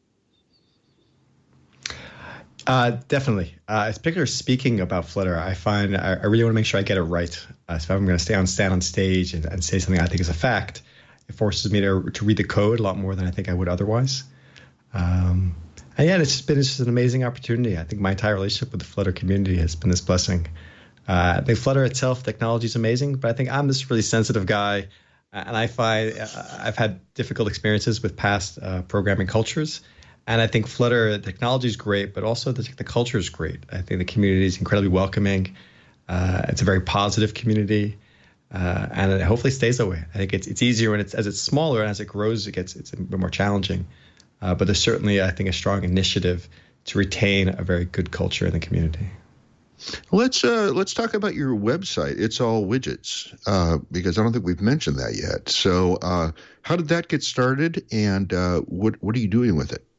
Uh, definitely. Uh, particularly speaking about Flutter, I find I, I really want to make sure I get it right. Uh, so if I'm going to stay on stand on stage and, and say something I think is a fact, it forces me to to read the code a lot more than I think I would otherwise. Um, and yeah, it's just been it's just an amazing opportunity. I think my entire relationship with the Flutter community has been this blessing. Uh, I think Flutter itself, technology is amazing, but I think I'm this really sensitive guy, and I find uh, I've had difficult experiences with past uh, programming cultures. And I think Flutter technology is great, but also the, the culture is great. I think the community is incredibly welcoming. Uh, it's a very positive community. Uh, and it hopefully stays that way. I think it's it's easier when it's as it's smaller, and as it grows, it gets it's a bit more challenging. Uh, but there's certainly, I think, a strong initiative to retain a very good culture in the community. Let's uh, let's talk about your website. It's All Widgets, uh, because I don't think we've mentioned that yet. So, uh, how did that get started, and uh, what what are you doing with it?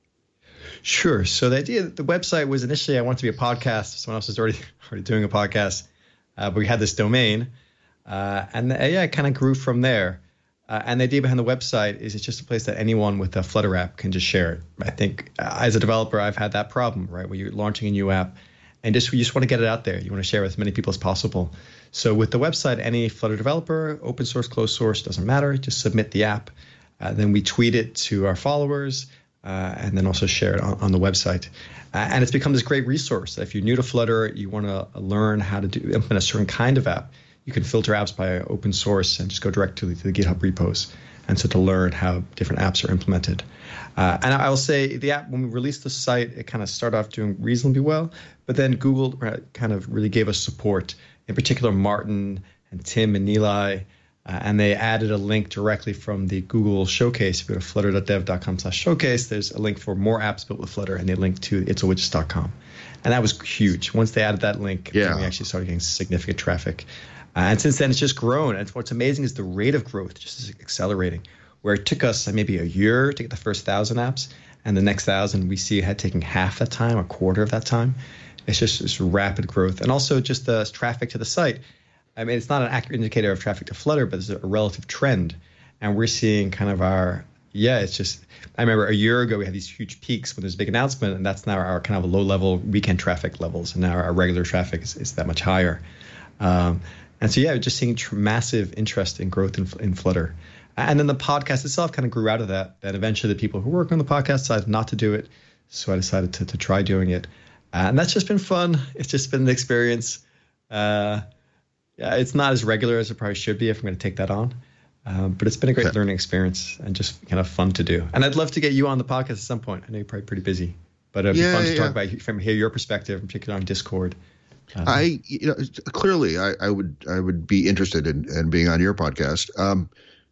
Sure. So the idea, the website was initially I wanted to be a podcast. Someone else was already already doing a podcast, uh, but we had this domain. Uh, and uh, yeah, it kind of grew from there. Uh, and the idea behind the website is it's just a place that anyone with a Flutter app can just share it. I think uh, as a developer, I've had that problem, right? When you're launching a new app and just you just want to get it out there. You want to share with as many people as possible. So with the website, any Flutter developer, open source, closed source, doesn't matter. Just submit the app. Uh, then we tweet it to our followers uh, and then also share it on, on the website. Uh, and it's become this great resource. If you're new to Flutter, you want to learn how to do implement a certain kind of app, you can filter apps by open source and just go directly to the GitHub repos. And so to learn how different apps are implemented. Uh, and I will say the app, when we released the site, it kind of started off doing reasonably well. But then Google kind of really gave us support, in particular Martin and Tim and Nilay. Uh, and they added a link directly from the Google showcase. If you go to flutter.dev.com slash showcase, there's a link for more apps built with Flutter, and they link to it's all widgets dot com. And that was huge. Once they added that link, yeah. we actually started getting significant traffic. Uh, and since then, it's just grown. And what's amazing is the rate of growth just is accelerating, where it took us uh, maybe a year to get the first thousand apps, and the next thousand we see had taken half that time, a quarter of that time. It's just this rapid growth. And also just the traffic to the site. I mean, it's not an accurate indicator of traffic to Flutter, but it's a relative trend. And we're seeing kind of our, yeah, it's just, I remember a year ago we had these huge peaks when there's a big announcement, and that's now our kind of low-level weekend traffic levels. And now our regular traffic is, is that much higher. Um, And so, yeah, we're just seeing tr- massive interest in growth in, in Flutter. And then the podcast itself kind of grew out of that, that eventually the people who work on the podcast decided not to do it. So I decided to, to try doing it. Uh, and that's just been fun. It's just been an experience. Uh, yeah, it's not as regular as it probably should be if I'm going to take that on. Um, but it's been a great learning experience and just kind of fun to do. And I'd love to get you on the podcast at some point. I know you're probably pretty busy. But it'd yeah, be fun to yeah. talk about from hear your perspective, in particular on Discord. Um, I you know, clearly I, I would I would be interested in, in being on your podcast. Um,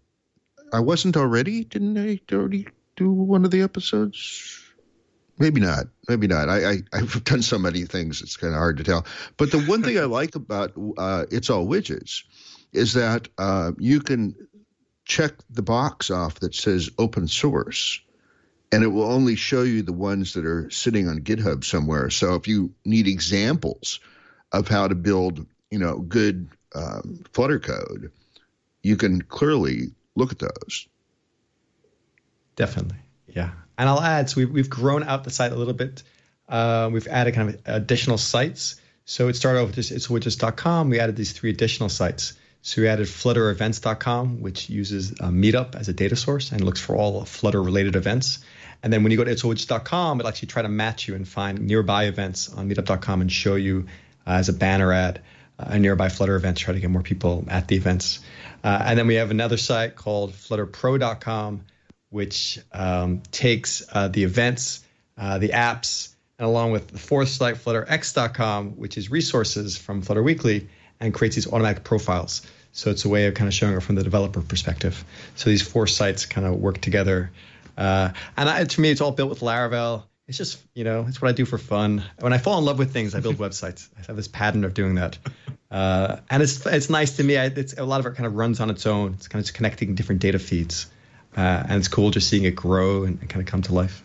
I wasn't already. Didn't I already do one of the episodes? Maybe not. Maybe not. I, I I've done so many things. It's kind of hard to tell. But the one thing I like about uh, It's All Widgets is that uh, you can check the box off that says open source, and it will only show you the ones that are sitting on GitHub somewhere. So if you need examples of how to build, you know, good um, Flutter code, you can clearly look at those. Definitely, yeah. And I'll add, so we've, we've grown out the site a little bit. Uh, we've added kind of additional sites. So it started off with just it's widgets dot com. We added these three additional sites. So we added flutter events dot com, which uses uh, Meetup as a data source and looks for all Flutter-related events. And then when you go to it's all widgets dot com, it'll actually try to match you and find nearby events on meetup dot com and show you uh, as a banner ad uh, a nearby Flutter event, try to get more people at the events. Uh, and then we have another site called flutter pro dot com, which um, takes uh, the events, uh, the apps, and along with the fourth site, flutter x dot com, which is resources from Flutter Weekly, and creates these automatic profiles. So it's a way of kind of showing it from the developer perspective. So these four sites kind of work together. Uh, and I, to me, it's all built with Laravel. It's just, you know, it's what I do for fun. When I fall in love with things, I build websites. I have this pattern of doing that. Uh, and it's it's nice to me. I, it's, a lot of it kind of runs on its own. It's kind of just connecting different data feeds. Uh, and it's cool just seeing it grow and, and kind of come to life.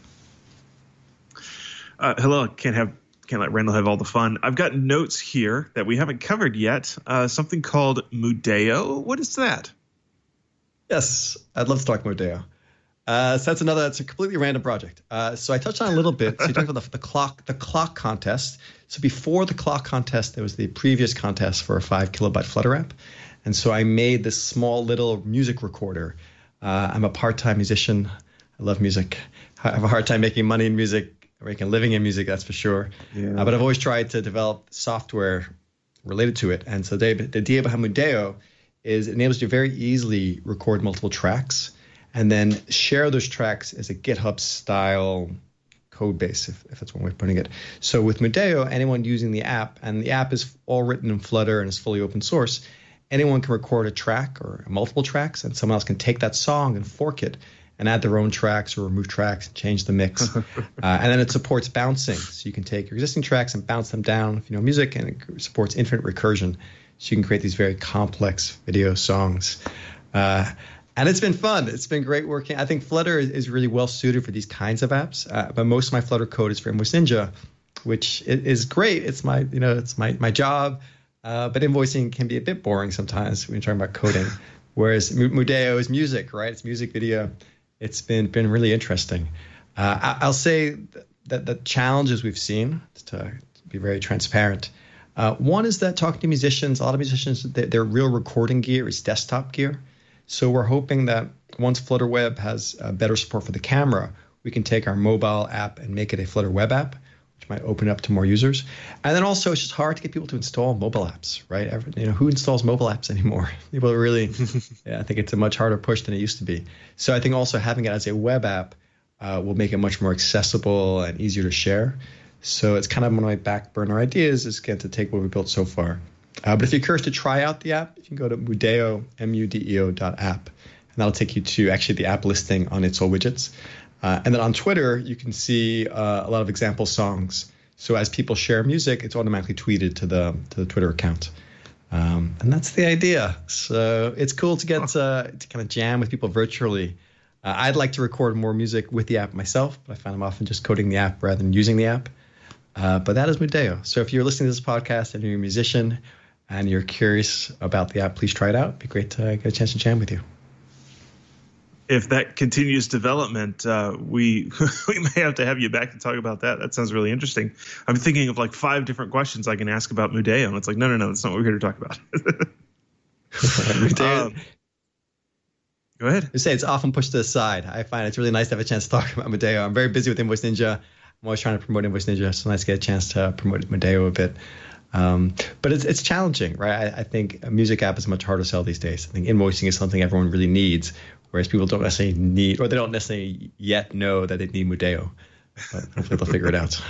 Uh, hello, can't have can't let Randall have all the fun. I've got notes here that we haven't covered yet. Uh, something called Mudeo. What is that? Yes, I'd love to talk Mudeo. Uh, so that's another. That's a completely random project. Uh, so I touched on it a little bit. So you talked about the, the clock, the clock contest. So before the clock contest, there was the previous contest for a five kilobyte Flutter app, and so I made this small little music recorder. Uh, I'm a part-time musician. I love music. I have a hard time making money in music, making a living in music, that's for sure. Yeah. Uh, but I've always tried to develop software related to it. And so they, the idea behind Mudeo is it enables you to very easily record multiple tracks and then share those tracks as a GitHub-style code base, if, if that's one way of putting it. So with Mudeo, anyone using the app, and the app is all written in Flutter and is fully open source, anyone can record a track or multiple tracks, and someone else can take that song and fork it and add their own tracks or remove tracks and change the mix. uh, and then it supports bouncing. So you can take your existing tracks and bounce them down if you know music, and it supports infinite recursion. So you can create these very complex video songs. Uh, and it's been fun. It's been great working. I think Flutter is, is really well suited for these kinds of apps. Uh, but most of my Flutter code is for Invoice Ninja, which is great. It's my, you know, it's my, my job. Uh, but invoicing can be a bit boring sometimes when you're talking about coding. Whereas Mudeo is music, right? It's music video. It's been been really interesting. Uh, I, I'll say that the challenges we've seen, to, to be very transparent, uh, one is that talking to musicians, a lot of musicians, their, their real recording gear is desktop gear. So we're hoping that once Flutter Web has uh, better support for the camera, we can take our mobile app and make it a Flutter Web app, which might open it up to more users. And then also, it's just hard to get people to install mobile apps, right? Every, you know, who installs mobile apps anymore? People are really, yeah, I think it's a much harder push than it used to be. So I think also having it as a web app uh, will make it much more accessible and easier to share. So it's kind of one of my back burner ideas is get to take what we built so far. Uh, but if you're curious to try out the app, you can go to Mudeo, M U D E O dot app, and that'll take you to actually the app listing on its all widgets. Uh, and then on Twitter, you can see uh, a lot of example songs. So as people share music, it's automatically tweeted to the to the Twitter account. Um, and that's the idea. So it's cool to get uh, to kind of jam with people virtually. Uh, I'd like to record more music with the app myself, but I find I'm often just coding the app rather than using the app. Uh, but that is Mudeo. So if you're listening to this podcast and you're a musician and you're curious about the app, please try it out. It'd be great to get a chance to jam with you. If that continues development, uh, we we may have to have you back to talk about that. That sounds really interesting. I'm thinking of like five different questions I can ask about Mudeo, and it's like, no, no, no, that's not what we're here to talk about. um, go ahead. You say it's often pushed to the side. I find it's really nice to have a chance to talk about Mudeo. I'm very busy with Invoice Ninja. I'm always trying to promote Invoice Ninja, so nice to get a chance to promote Mudeo a bit. Um, but it's it's challenging, right? I, I think a music app is much harder to sell these days. I think invoicing is something everyone really needs, whereas people don't necessarily need, or they don't necessarily yet know that they need Mudeo. But hopefully they'll figure it out.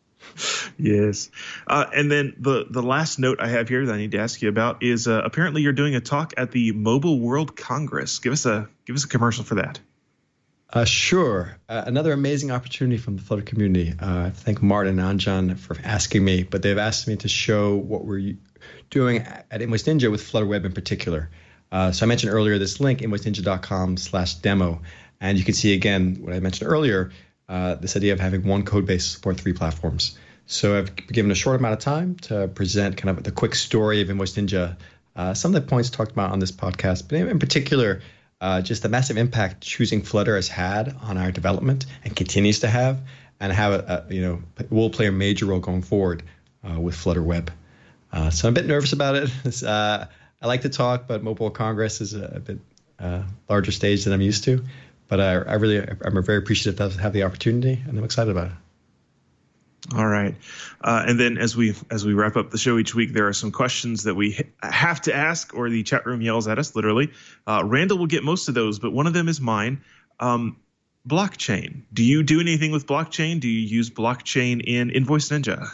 Yes. Uh, and then the, the last note I have here that I need to ask you about is uh, apparently you're doing a talk at the Mobile World Congress. Give us a give us a commercial for that. Uh, sure. Uh, another amazing opportunity from the Flutter community. Uh, I thank Martin and Anjan for asking me, but they've asked me to show what we're doing at Invoice Ninja with Flutter Web in particular. Uh, so I mentioned earlier this link, invoice ninja dot com slash demo. And you can see, again, what I mentioned earlier, uh, this idea of having one code base to support three platforms. So I've given a short amount of time to present kind of the quick story of Invoice Ninja, uh, some of the points talked about on this podcast, but in particular, Uh, just the massive impact choosing Flutter has had on our development and continues to have, and how it, uh, you know, will play a major role going forward uh, with Flutter Web. Uh, so I'm a bit nervous about it. Uh, I like to talk, but Mobile Congress is a, a bit uh, larger stage than I'm used to. But I, I really, I'm very appreciative to have the opportunity, and I'm excited about it. All right. Uh, and then as we as we wrap up the show each week, there are some questions that we have to ask, or the chat room yells at us, literally. Uh, Randall will get most of those, but one of them is mine. Um, blockchain. Do you do anything with blockchain? Do you use blockchain in Invoice Ninja?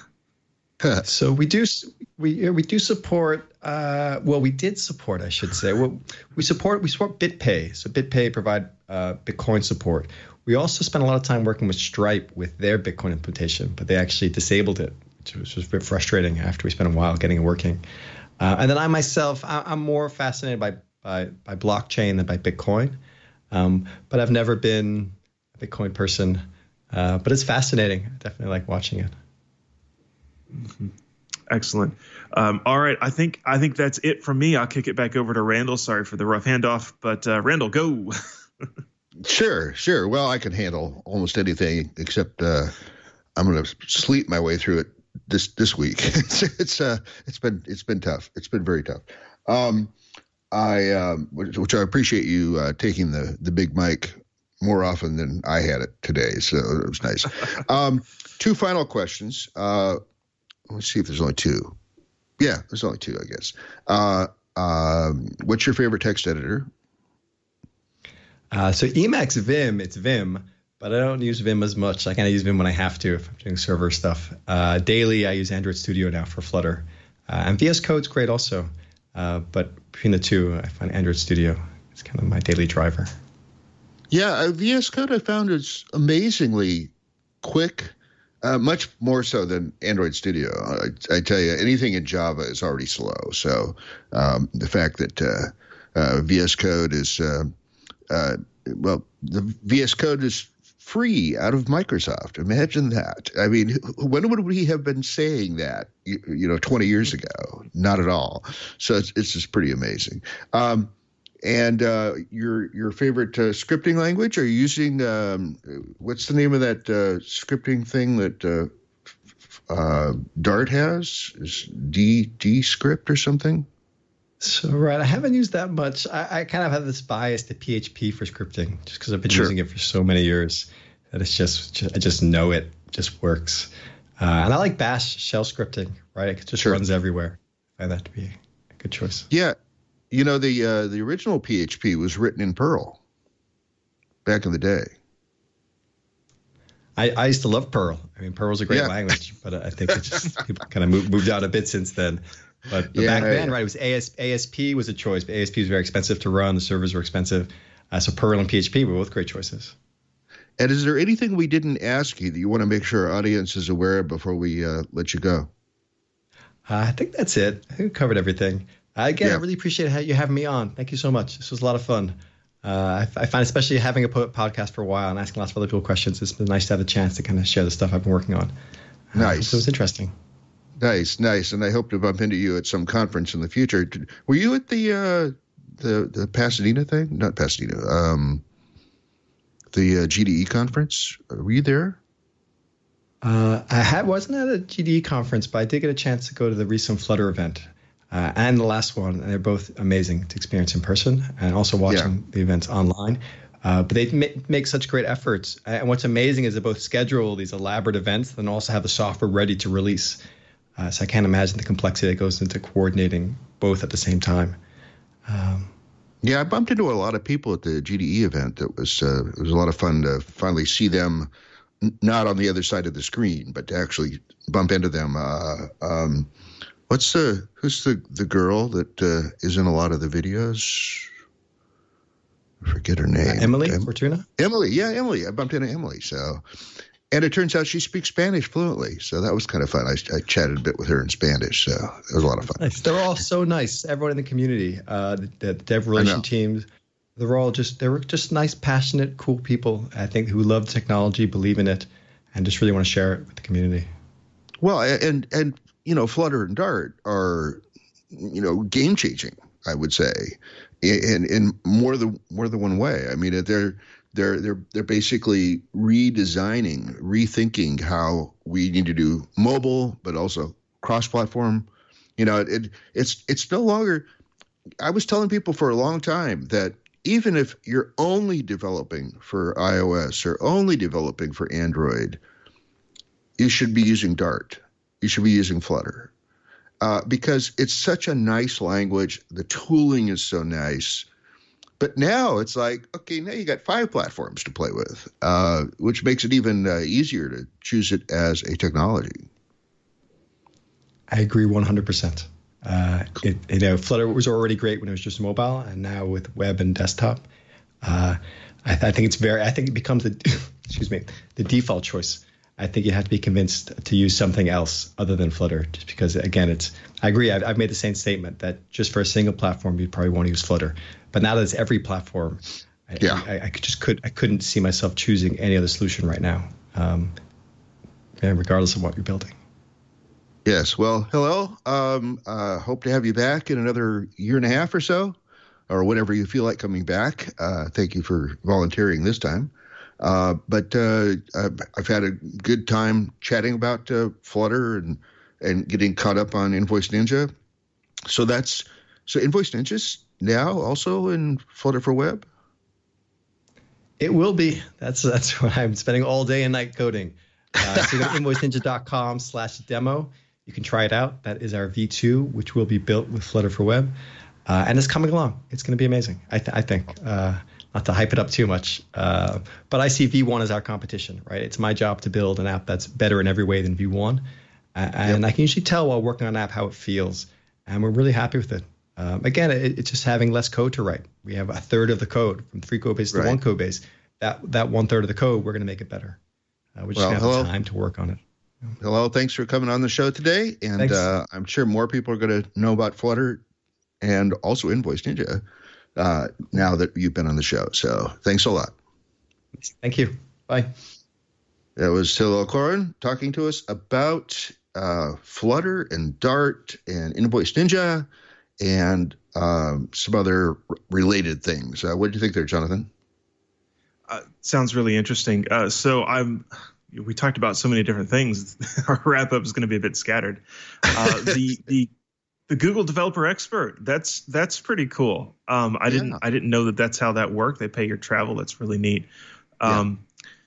So we do we we do support. Uh, well, we did support, I should say. Well, we support we support BitPay. So BitPay provide uh, Bitcoin support. We also spent a lot of time working with Stripe with their Bitcoin implementation, but they actually disabled it, which was just a bit frustrating after we spent a while getting it working. Uh, and then I myself, I, I'm more fascinated by, by by blockchain than by Bitcoin, um, but I've never been a Bitcoin person. Uh, but it's fascinating. I definitely like watching it. Mm-hmm. Excellent. Um, all right, I think I think that's it from me. I'll kick it back over to Randall. Sorry for the rough handoff, but uh, Randall, go. Sure, sure. Well, I can handle almost anything except uh, I'm going to sleep my way through it this this week. it's it's uh it's been it's been tough. It's been very tough. Um, I um, which, which I appreciate you uh, taking the the big mic more often than I had it today, so it was nice. um, two final questions. Uh, let's see if there's only two. Yeah, there's only two, I guess. Uh, um, what's your favorite text editor? Uh, so Emacs Vim, it's Vim, but I don't use Vim as much. I kind of use Vim when I have to if I'm doing server stuff. Uh, daily, I use Android Studio now for Flutter. Uh, and V S Code's great also, uh, but between the two, I find Android Studio is kind of my daily driver. Yeah, uh, V S Code I found is amazingly quick, uh, much more so than Android Studio. I, I tell you, anything in Java is already slow. So um, the fact that uh, uh, V S Code is, uh, uh, well, the V S Code is free out of Microsoft. Imagine that. I mean, when would we have been saying that, you, you know, twenty years ago? Not at all. So it's, it's just pretty amazing. Um, and uh, your your favorite uh, scripting language? Are you using, um, what's the name of that uh, scripting thing that uh, uh, Dart has? Is D, D script or something? So, right, I haven't used that much. I, I kind of have this bias to P H P for scripting, just because I've been Sure. using it for so many years that it's just, just I just know it just works. Uh, and I like Bash shell scripting, right? It just Sure. runs everywhere. I find that to be a good choice. Yeah. You know, the uh, the original P H P was written in Perl back in the day. I, I used to love Perl. I mean, Perl's a great Yeah. language, but I think it just people kind of moved, moved out a bit since then. But, but Yeah, back then, yeah. right, it was A S, A S P was a choice, but A S P was very expensive to run. The servers were expensive. Uh, so Perl and P H P were both great choices. And is there anything we didn't ask you that you want to make sure our audience is aware of before we uh, let you go? Uh, I think that's it. I think we covered everything. Uh, again, Yeah. I really appreciate how you having me on. Thank you so much. This was a lot of fun. Uh, I, I find especially having a po- podcast for a while and asking lots of other people questions, it's been nice to have the chance to kind of share the stuff I've been working on. Uh, Nice. So it was interesting. Nice, nice. And I hope to bump into you at some conference in the future. Did- Were you at the uh, the the Pasadena thing? Not Pasadena. Um, the uh, G D E conference. Were you there? Uh, I had, wasn't at a G D E conference, but I did get a chance to go to the recent Flutter event uh, and the last one. And they're both amazing to experience in person and also watching Yeah. the events online. Uh, but they ma- make such great efforts. And what's amazing is they both schedule these elaborate events and also have the software ready to release. Uh, so I can't imagine the complexity that goes into coordinating both at the same time. Um, Yeah, I bumped into a lot of people at the G D E event. That was uh, it was a lot of fun to finally see them, n- not on the other side of the screen, but to actually bump into them. Uh, um, what's the who's the the girl that uh, is in a lot of the videos? I forget her name. uh, Emily Em- Fortuna? Emily, yeah, Emily. I bumped into Emily. So, and it turns out she speaks Spanish fluently. So that was kind of fun. I, I chatted a bit with her in Spanish. So it was a lot of fun. Nice. They're all so nice. Everyone in the community, uh, the, the dev relation know. teams, they're all just they were just nice, passionate, cool people. I think who love technology, believe in it, and just really want to share it with the community. Well, and and you know, Flutter and Dart are, you know, game changing. I would say, in in more than more than one way. I mean, they're they're they're they're basically redesigning, rethinking how we need to do mobile, but also cross-platform. You know, it it's it's no longer. I was telling people for a long time that even if you're only developing for iOS or only developing for Android, you should be using Dart. You should be using Flutter. Uh, because it's such a nice language. The tooling is so nice. But now it's like, okay, now you got five platforms to play with, uh, which makes it even uh, easier to choose it as a technology. I agree one hundred percent. Uh, it, you know, Flutter was already great when it was just mobile, and now with web and desktop, uh, I, th- I think it's very. I think it becomes the excuse me the default choice. I think you have to be convinced to use something else other than Flutter, just because, again, it's. I agree. I've, I've made the same statement that just for a single platform, you probably want to use Flutter. But now that it's every platform, I, Yeah. I, I could just could I couldn't see myself choosing any other solution right now, um, yeah, regardless of what you're building. Yes. Well, hello. Um, uh, hope to have you back in another year and a half or so, or whenever you feel like coming back. Uh, thank you for volunteering this time. Uh, but uh, I've, I've had a good time chatting about uh, Flutter and and getting caught up on Invoice Ninja. So that's so Invoice Ninja's now also in Flutter for Web. It will be. That's that's what I'm spending all day and night coding. Uh, so go to invoice ninja dot com slash demo. You can try it out. That is our V two, which will be built with Flutter for Web, uh, and it's coming along. It's going to be amazing. I, th- I think. Uh, Not to hype it up too much, uh, but I see V one as our competition, right? It's my job to build an app that's better in every way than V one. Uh, and yep. I can usually tell while working on an app how it feels. And we're really happy with it. Um, again, it, it's just having less code to write. We have a third of the code from three code base to Right. one code base. That that one third of the code, we're going to make it better. Uh, we just Well, have hello. the time to work on it. Hello, thanks for coming on the show today. And Thanks. uh, I'm sure more people are going to know about Flutter and also Invoice Ninja uh, now that you've been on the show. So thanks a lot. Thank you. Bye. That was Hillel Corin talking to us about uh, Flutter and Dart and Invoice Ninja and um, some other r- related things. Uh, what do you think there, Jonathan? Uh, sounds really interesting. Uh, so I'm. We talked about so many different things. Our wrap up is going to be a bit scattered. Uh, the the the Google Developer Expert. That's that's pretty cool. Um, I didn't Yeah. I didn't know that that's how that worked. They pay your travel. That's really neat. Um,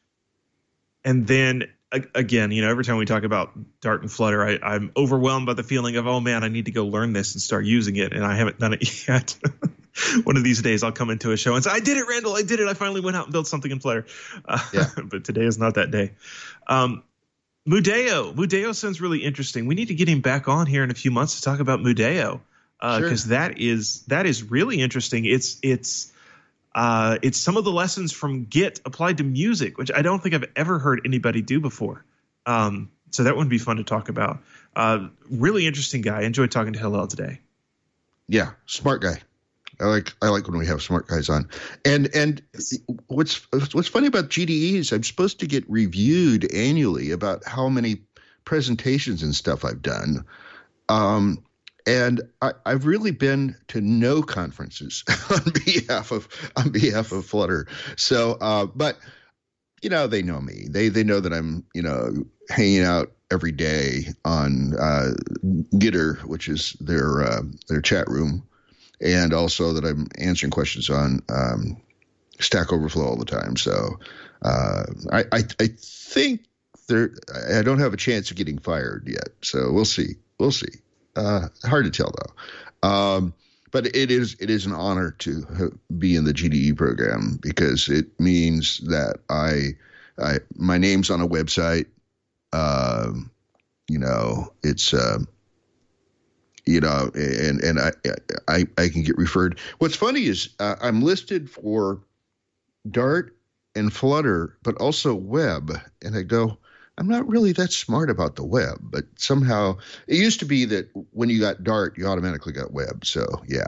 And then a- again, you know, every time we talk about Dart and Flutter, I, I'm overwhelmed by the feeling of, oh man, I need to go learn this and start using it, and I haven't done it yet. One of these days, I'll come into a show and say, "I did it, Randall! I did it! I finally went out and built something in Flutter." Uh, Yeah. But today is not that day. Um, Mudeo, Mudeo sounds really interesting. We need to get him back on here in a few months to talk about Mudeo, because Sure. that is that is really interesting. It's it's uh, it's some of the lessons from Git applied to music, which I don't think I've ever heard anybody do before. Um, so that would be fun to talk about. Uh, really interesting guy. Enjoyed talking to Hillel today. Yeah, smart guy. I like I like when we have smart guys on. And and what's what's funny about G D E is I'm supposed to get reviewed annually about how many presentations and stuff I've done. Um, and I, I've really been to no conferences on behalf of on behalf of Flutter. So, uh, but you know, they know me. They they know that I'm you know hanging out every day on uh, Gitter, which is their uh, their chat room. And also that I'm answering questions on um, Stack Overflow all the time. So uh, I, I I think there I don't have a chance of getting fired yet. So we'll see. We'll see. Uh, hard to tell though. Um, but it is it is an honor to be in the G D E program because it means that I I my name's on a website. Um, you know, it's. Um, You know, and and I, I I can get referred. What's funny is uh, I'm listed for Dart and Flutter, but also web. And I go, I'm not really that smart about the web, but somehow it used to be that when you got Dart, you automatically got web. So yeah.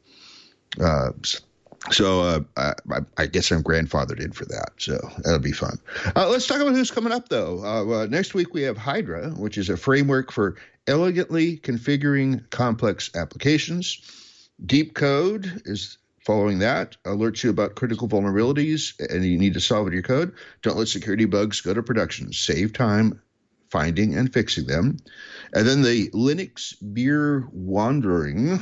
Uh, so uh, I, I guess I'm grandfathered in for that. So that'll be fun. Uh, let's talk about who's coming up, though. Uh, uh, next week we have Hydra, which is a framework for elegantly configuring complex applications. Deep Code is following that, alerts you about critical vulnerabilities and you need to solve it in your code. Don't let security bugs go to production. Save time finding and fixing them. And then the Linux Beer Wandering,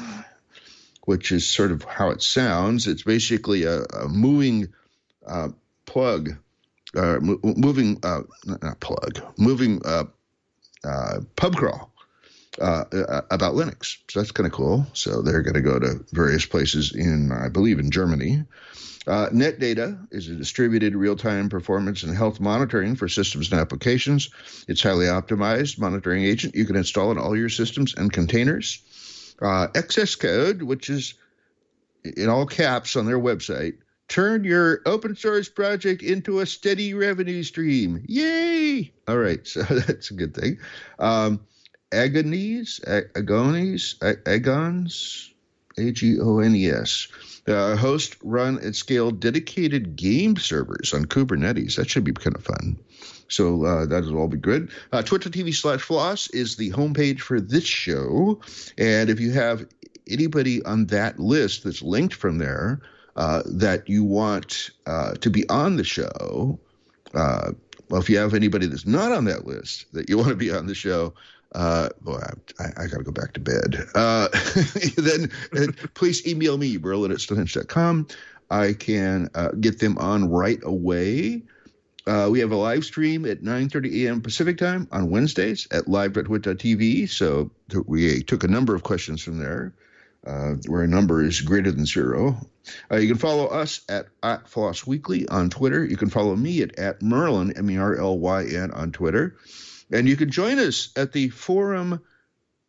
which is sort of how it sounds. It's basically a, a moving uh, plug, uh, mo- moving, uh, not plug, moving uh, uh, pub crawl. Uh, about Linux. So that's kind of cool. So they're going to go to various places in, I believe, in Germany. Uh, NetData is a distributed real-time performance and health monitoring for systems and applications. It's highly optimized monitoring agent you can install in all your systems and containers. Uh, X S Code, which is in all caps on their website, turn your open source project into a steady revenue stream. Yay! All right, so that's a good thing. Um, Agonies, Agonies, Agons, A G O N E S. Uh, host, run, and scale dedicated game servers on Kubernetes. That should be kind of fun. So uh, that will all be good. Uh, Twitch dot T V slash Floss is the homepage for this show. And if you have anybody on that list that's linked from there uh, that you want uh, to be on the show, uh, well, if you have anybody that's not on that list that you want to be on the show, Uh, boy, I, I got to go back to bed. Uh, then uh, please email me, berlin at stonehenge dot com. I can uh, get them on right away. Uh, we have a live stream at nine thirty a.m. Pacific time on Wednesdays at live dot twit dot t v. So th- we took a number of questions from there, uh, where a number is greater than zero. Uh, you can follow us at, at Floss Weekly on Twitter. You can follow me at, at Merlin, M E R L Y N on Twitter. And you can join us at the forum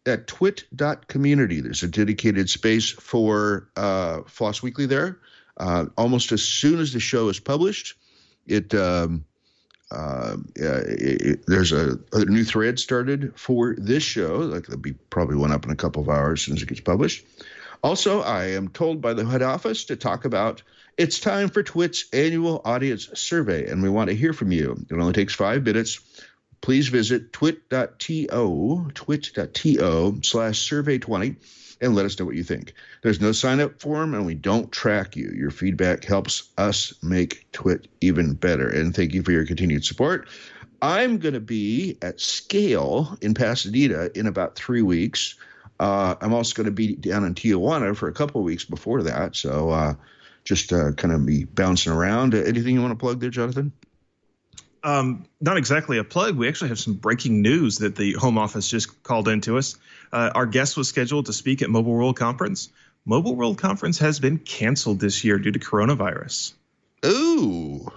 at twit dot community. There's a dedicated space for uh, Floss Weekly there. Uh, almost as soon as the show is published, it, um, uh, it, it there's a, a new thread started for this show. Like there'll be probably one up in a couple of hours as soon as it gets published. Also, I am told by the head office to talk about it's time for Twit's annual audience survey, and we want to hear from you. It only takes five minutes. Please visit twit dot to, twit dot to slash survey twenty and let us know what you think. There's no sign-up form, and we don't track you. Your feedback helps us make Twit even better, and thank you for your continued support. I'm going to be at Scale in Pasadena in about three weeks. Uh, I'm also going to be down in Tijuana for a couple of weeks before that, so uh, just uh, kind of be bouncing around. Uh, anything you want to plug there, Jonathan? Um, not exactly a plug. We actually have some breaking news that the Home Office just called into us. Uh, our guest was scheduled to speak at Mobile World Conference. Mobile World Conference has been canceled this year due to coronavirus. Ooh.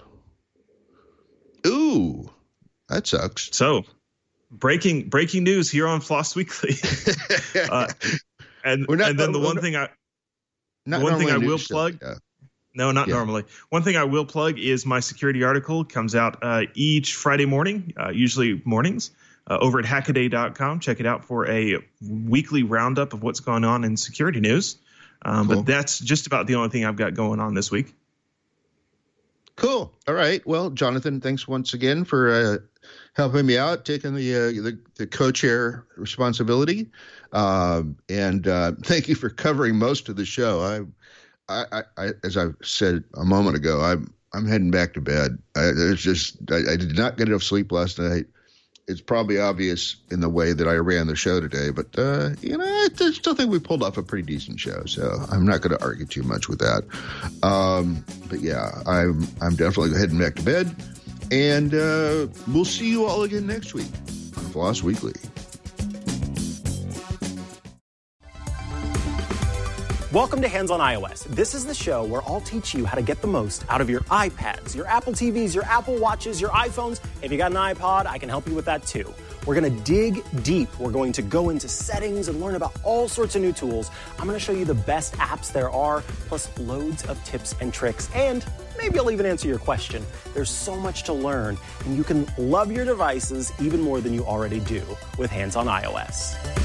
Ooh. That sucks. So, breaking breaking news here on Floss Weekly. uh, and not, and then the one not, thing I the one thing I will plug. Yeah. No, not yeah. normally. One thing I will plug is my security article comes out uh, each Friday morning, uh, usually mornings, uh, over at hackaday dot com. Check it out for a weekly roundup of what's going on in security news. Um, cool. But that's just about the only thing I've got going on this week. Cool. All right. Well, Jonathan, thanks once again for uh, helping me out, taking the uh, the, the co-chair responsibility. Um, and uh, thank you for covering most of the show. I I, I, as I said a moment ago, I'm I'm heading back to bed. I, it's just I, I did not get enough sleep last night. It's probably obvious in the way that I ran the show today, but uh, you know, I still think we pulled off a pretty decent show. So I'm not going to argue too much with that. Um, but yeah, I'm I'm definitely heading back to bed, and uh, we'll see you all again next week on Floss Weekly. Welcome to Hands on iOS. This is the show where I'll teach you how to get the most out of your iPads, your Apple T Vs, your Apple Watches, your iPhones. If you got an iPod, I can help you with that too. We're going to dig deep. We're going to go into settings and learn about all sorts of new tools. I'm going to show you the best apps there are, plus loads of tips and tricks, and maybe I'll even answer your question. There's so much to learn, and you can love your devices even more than you already do with Hands on iOS.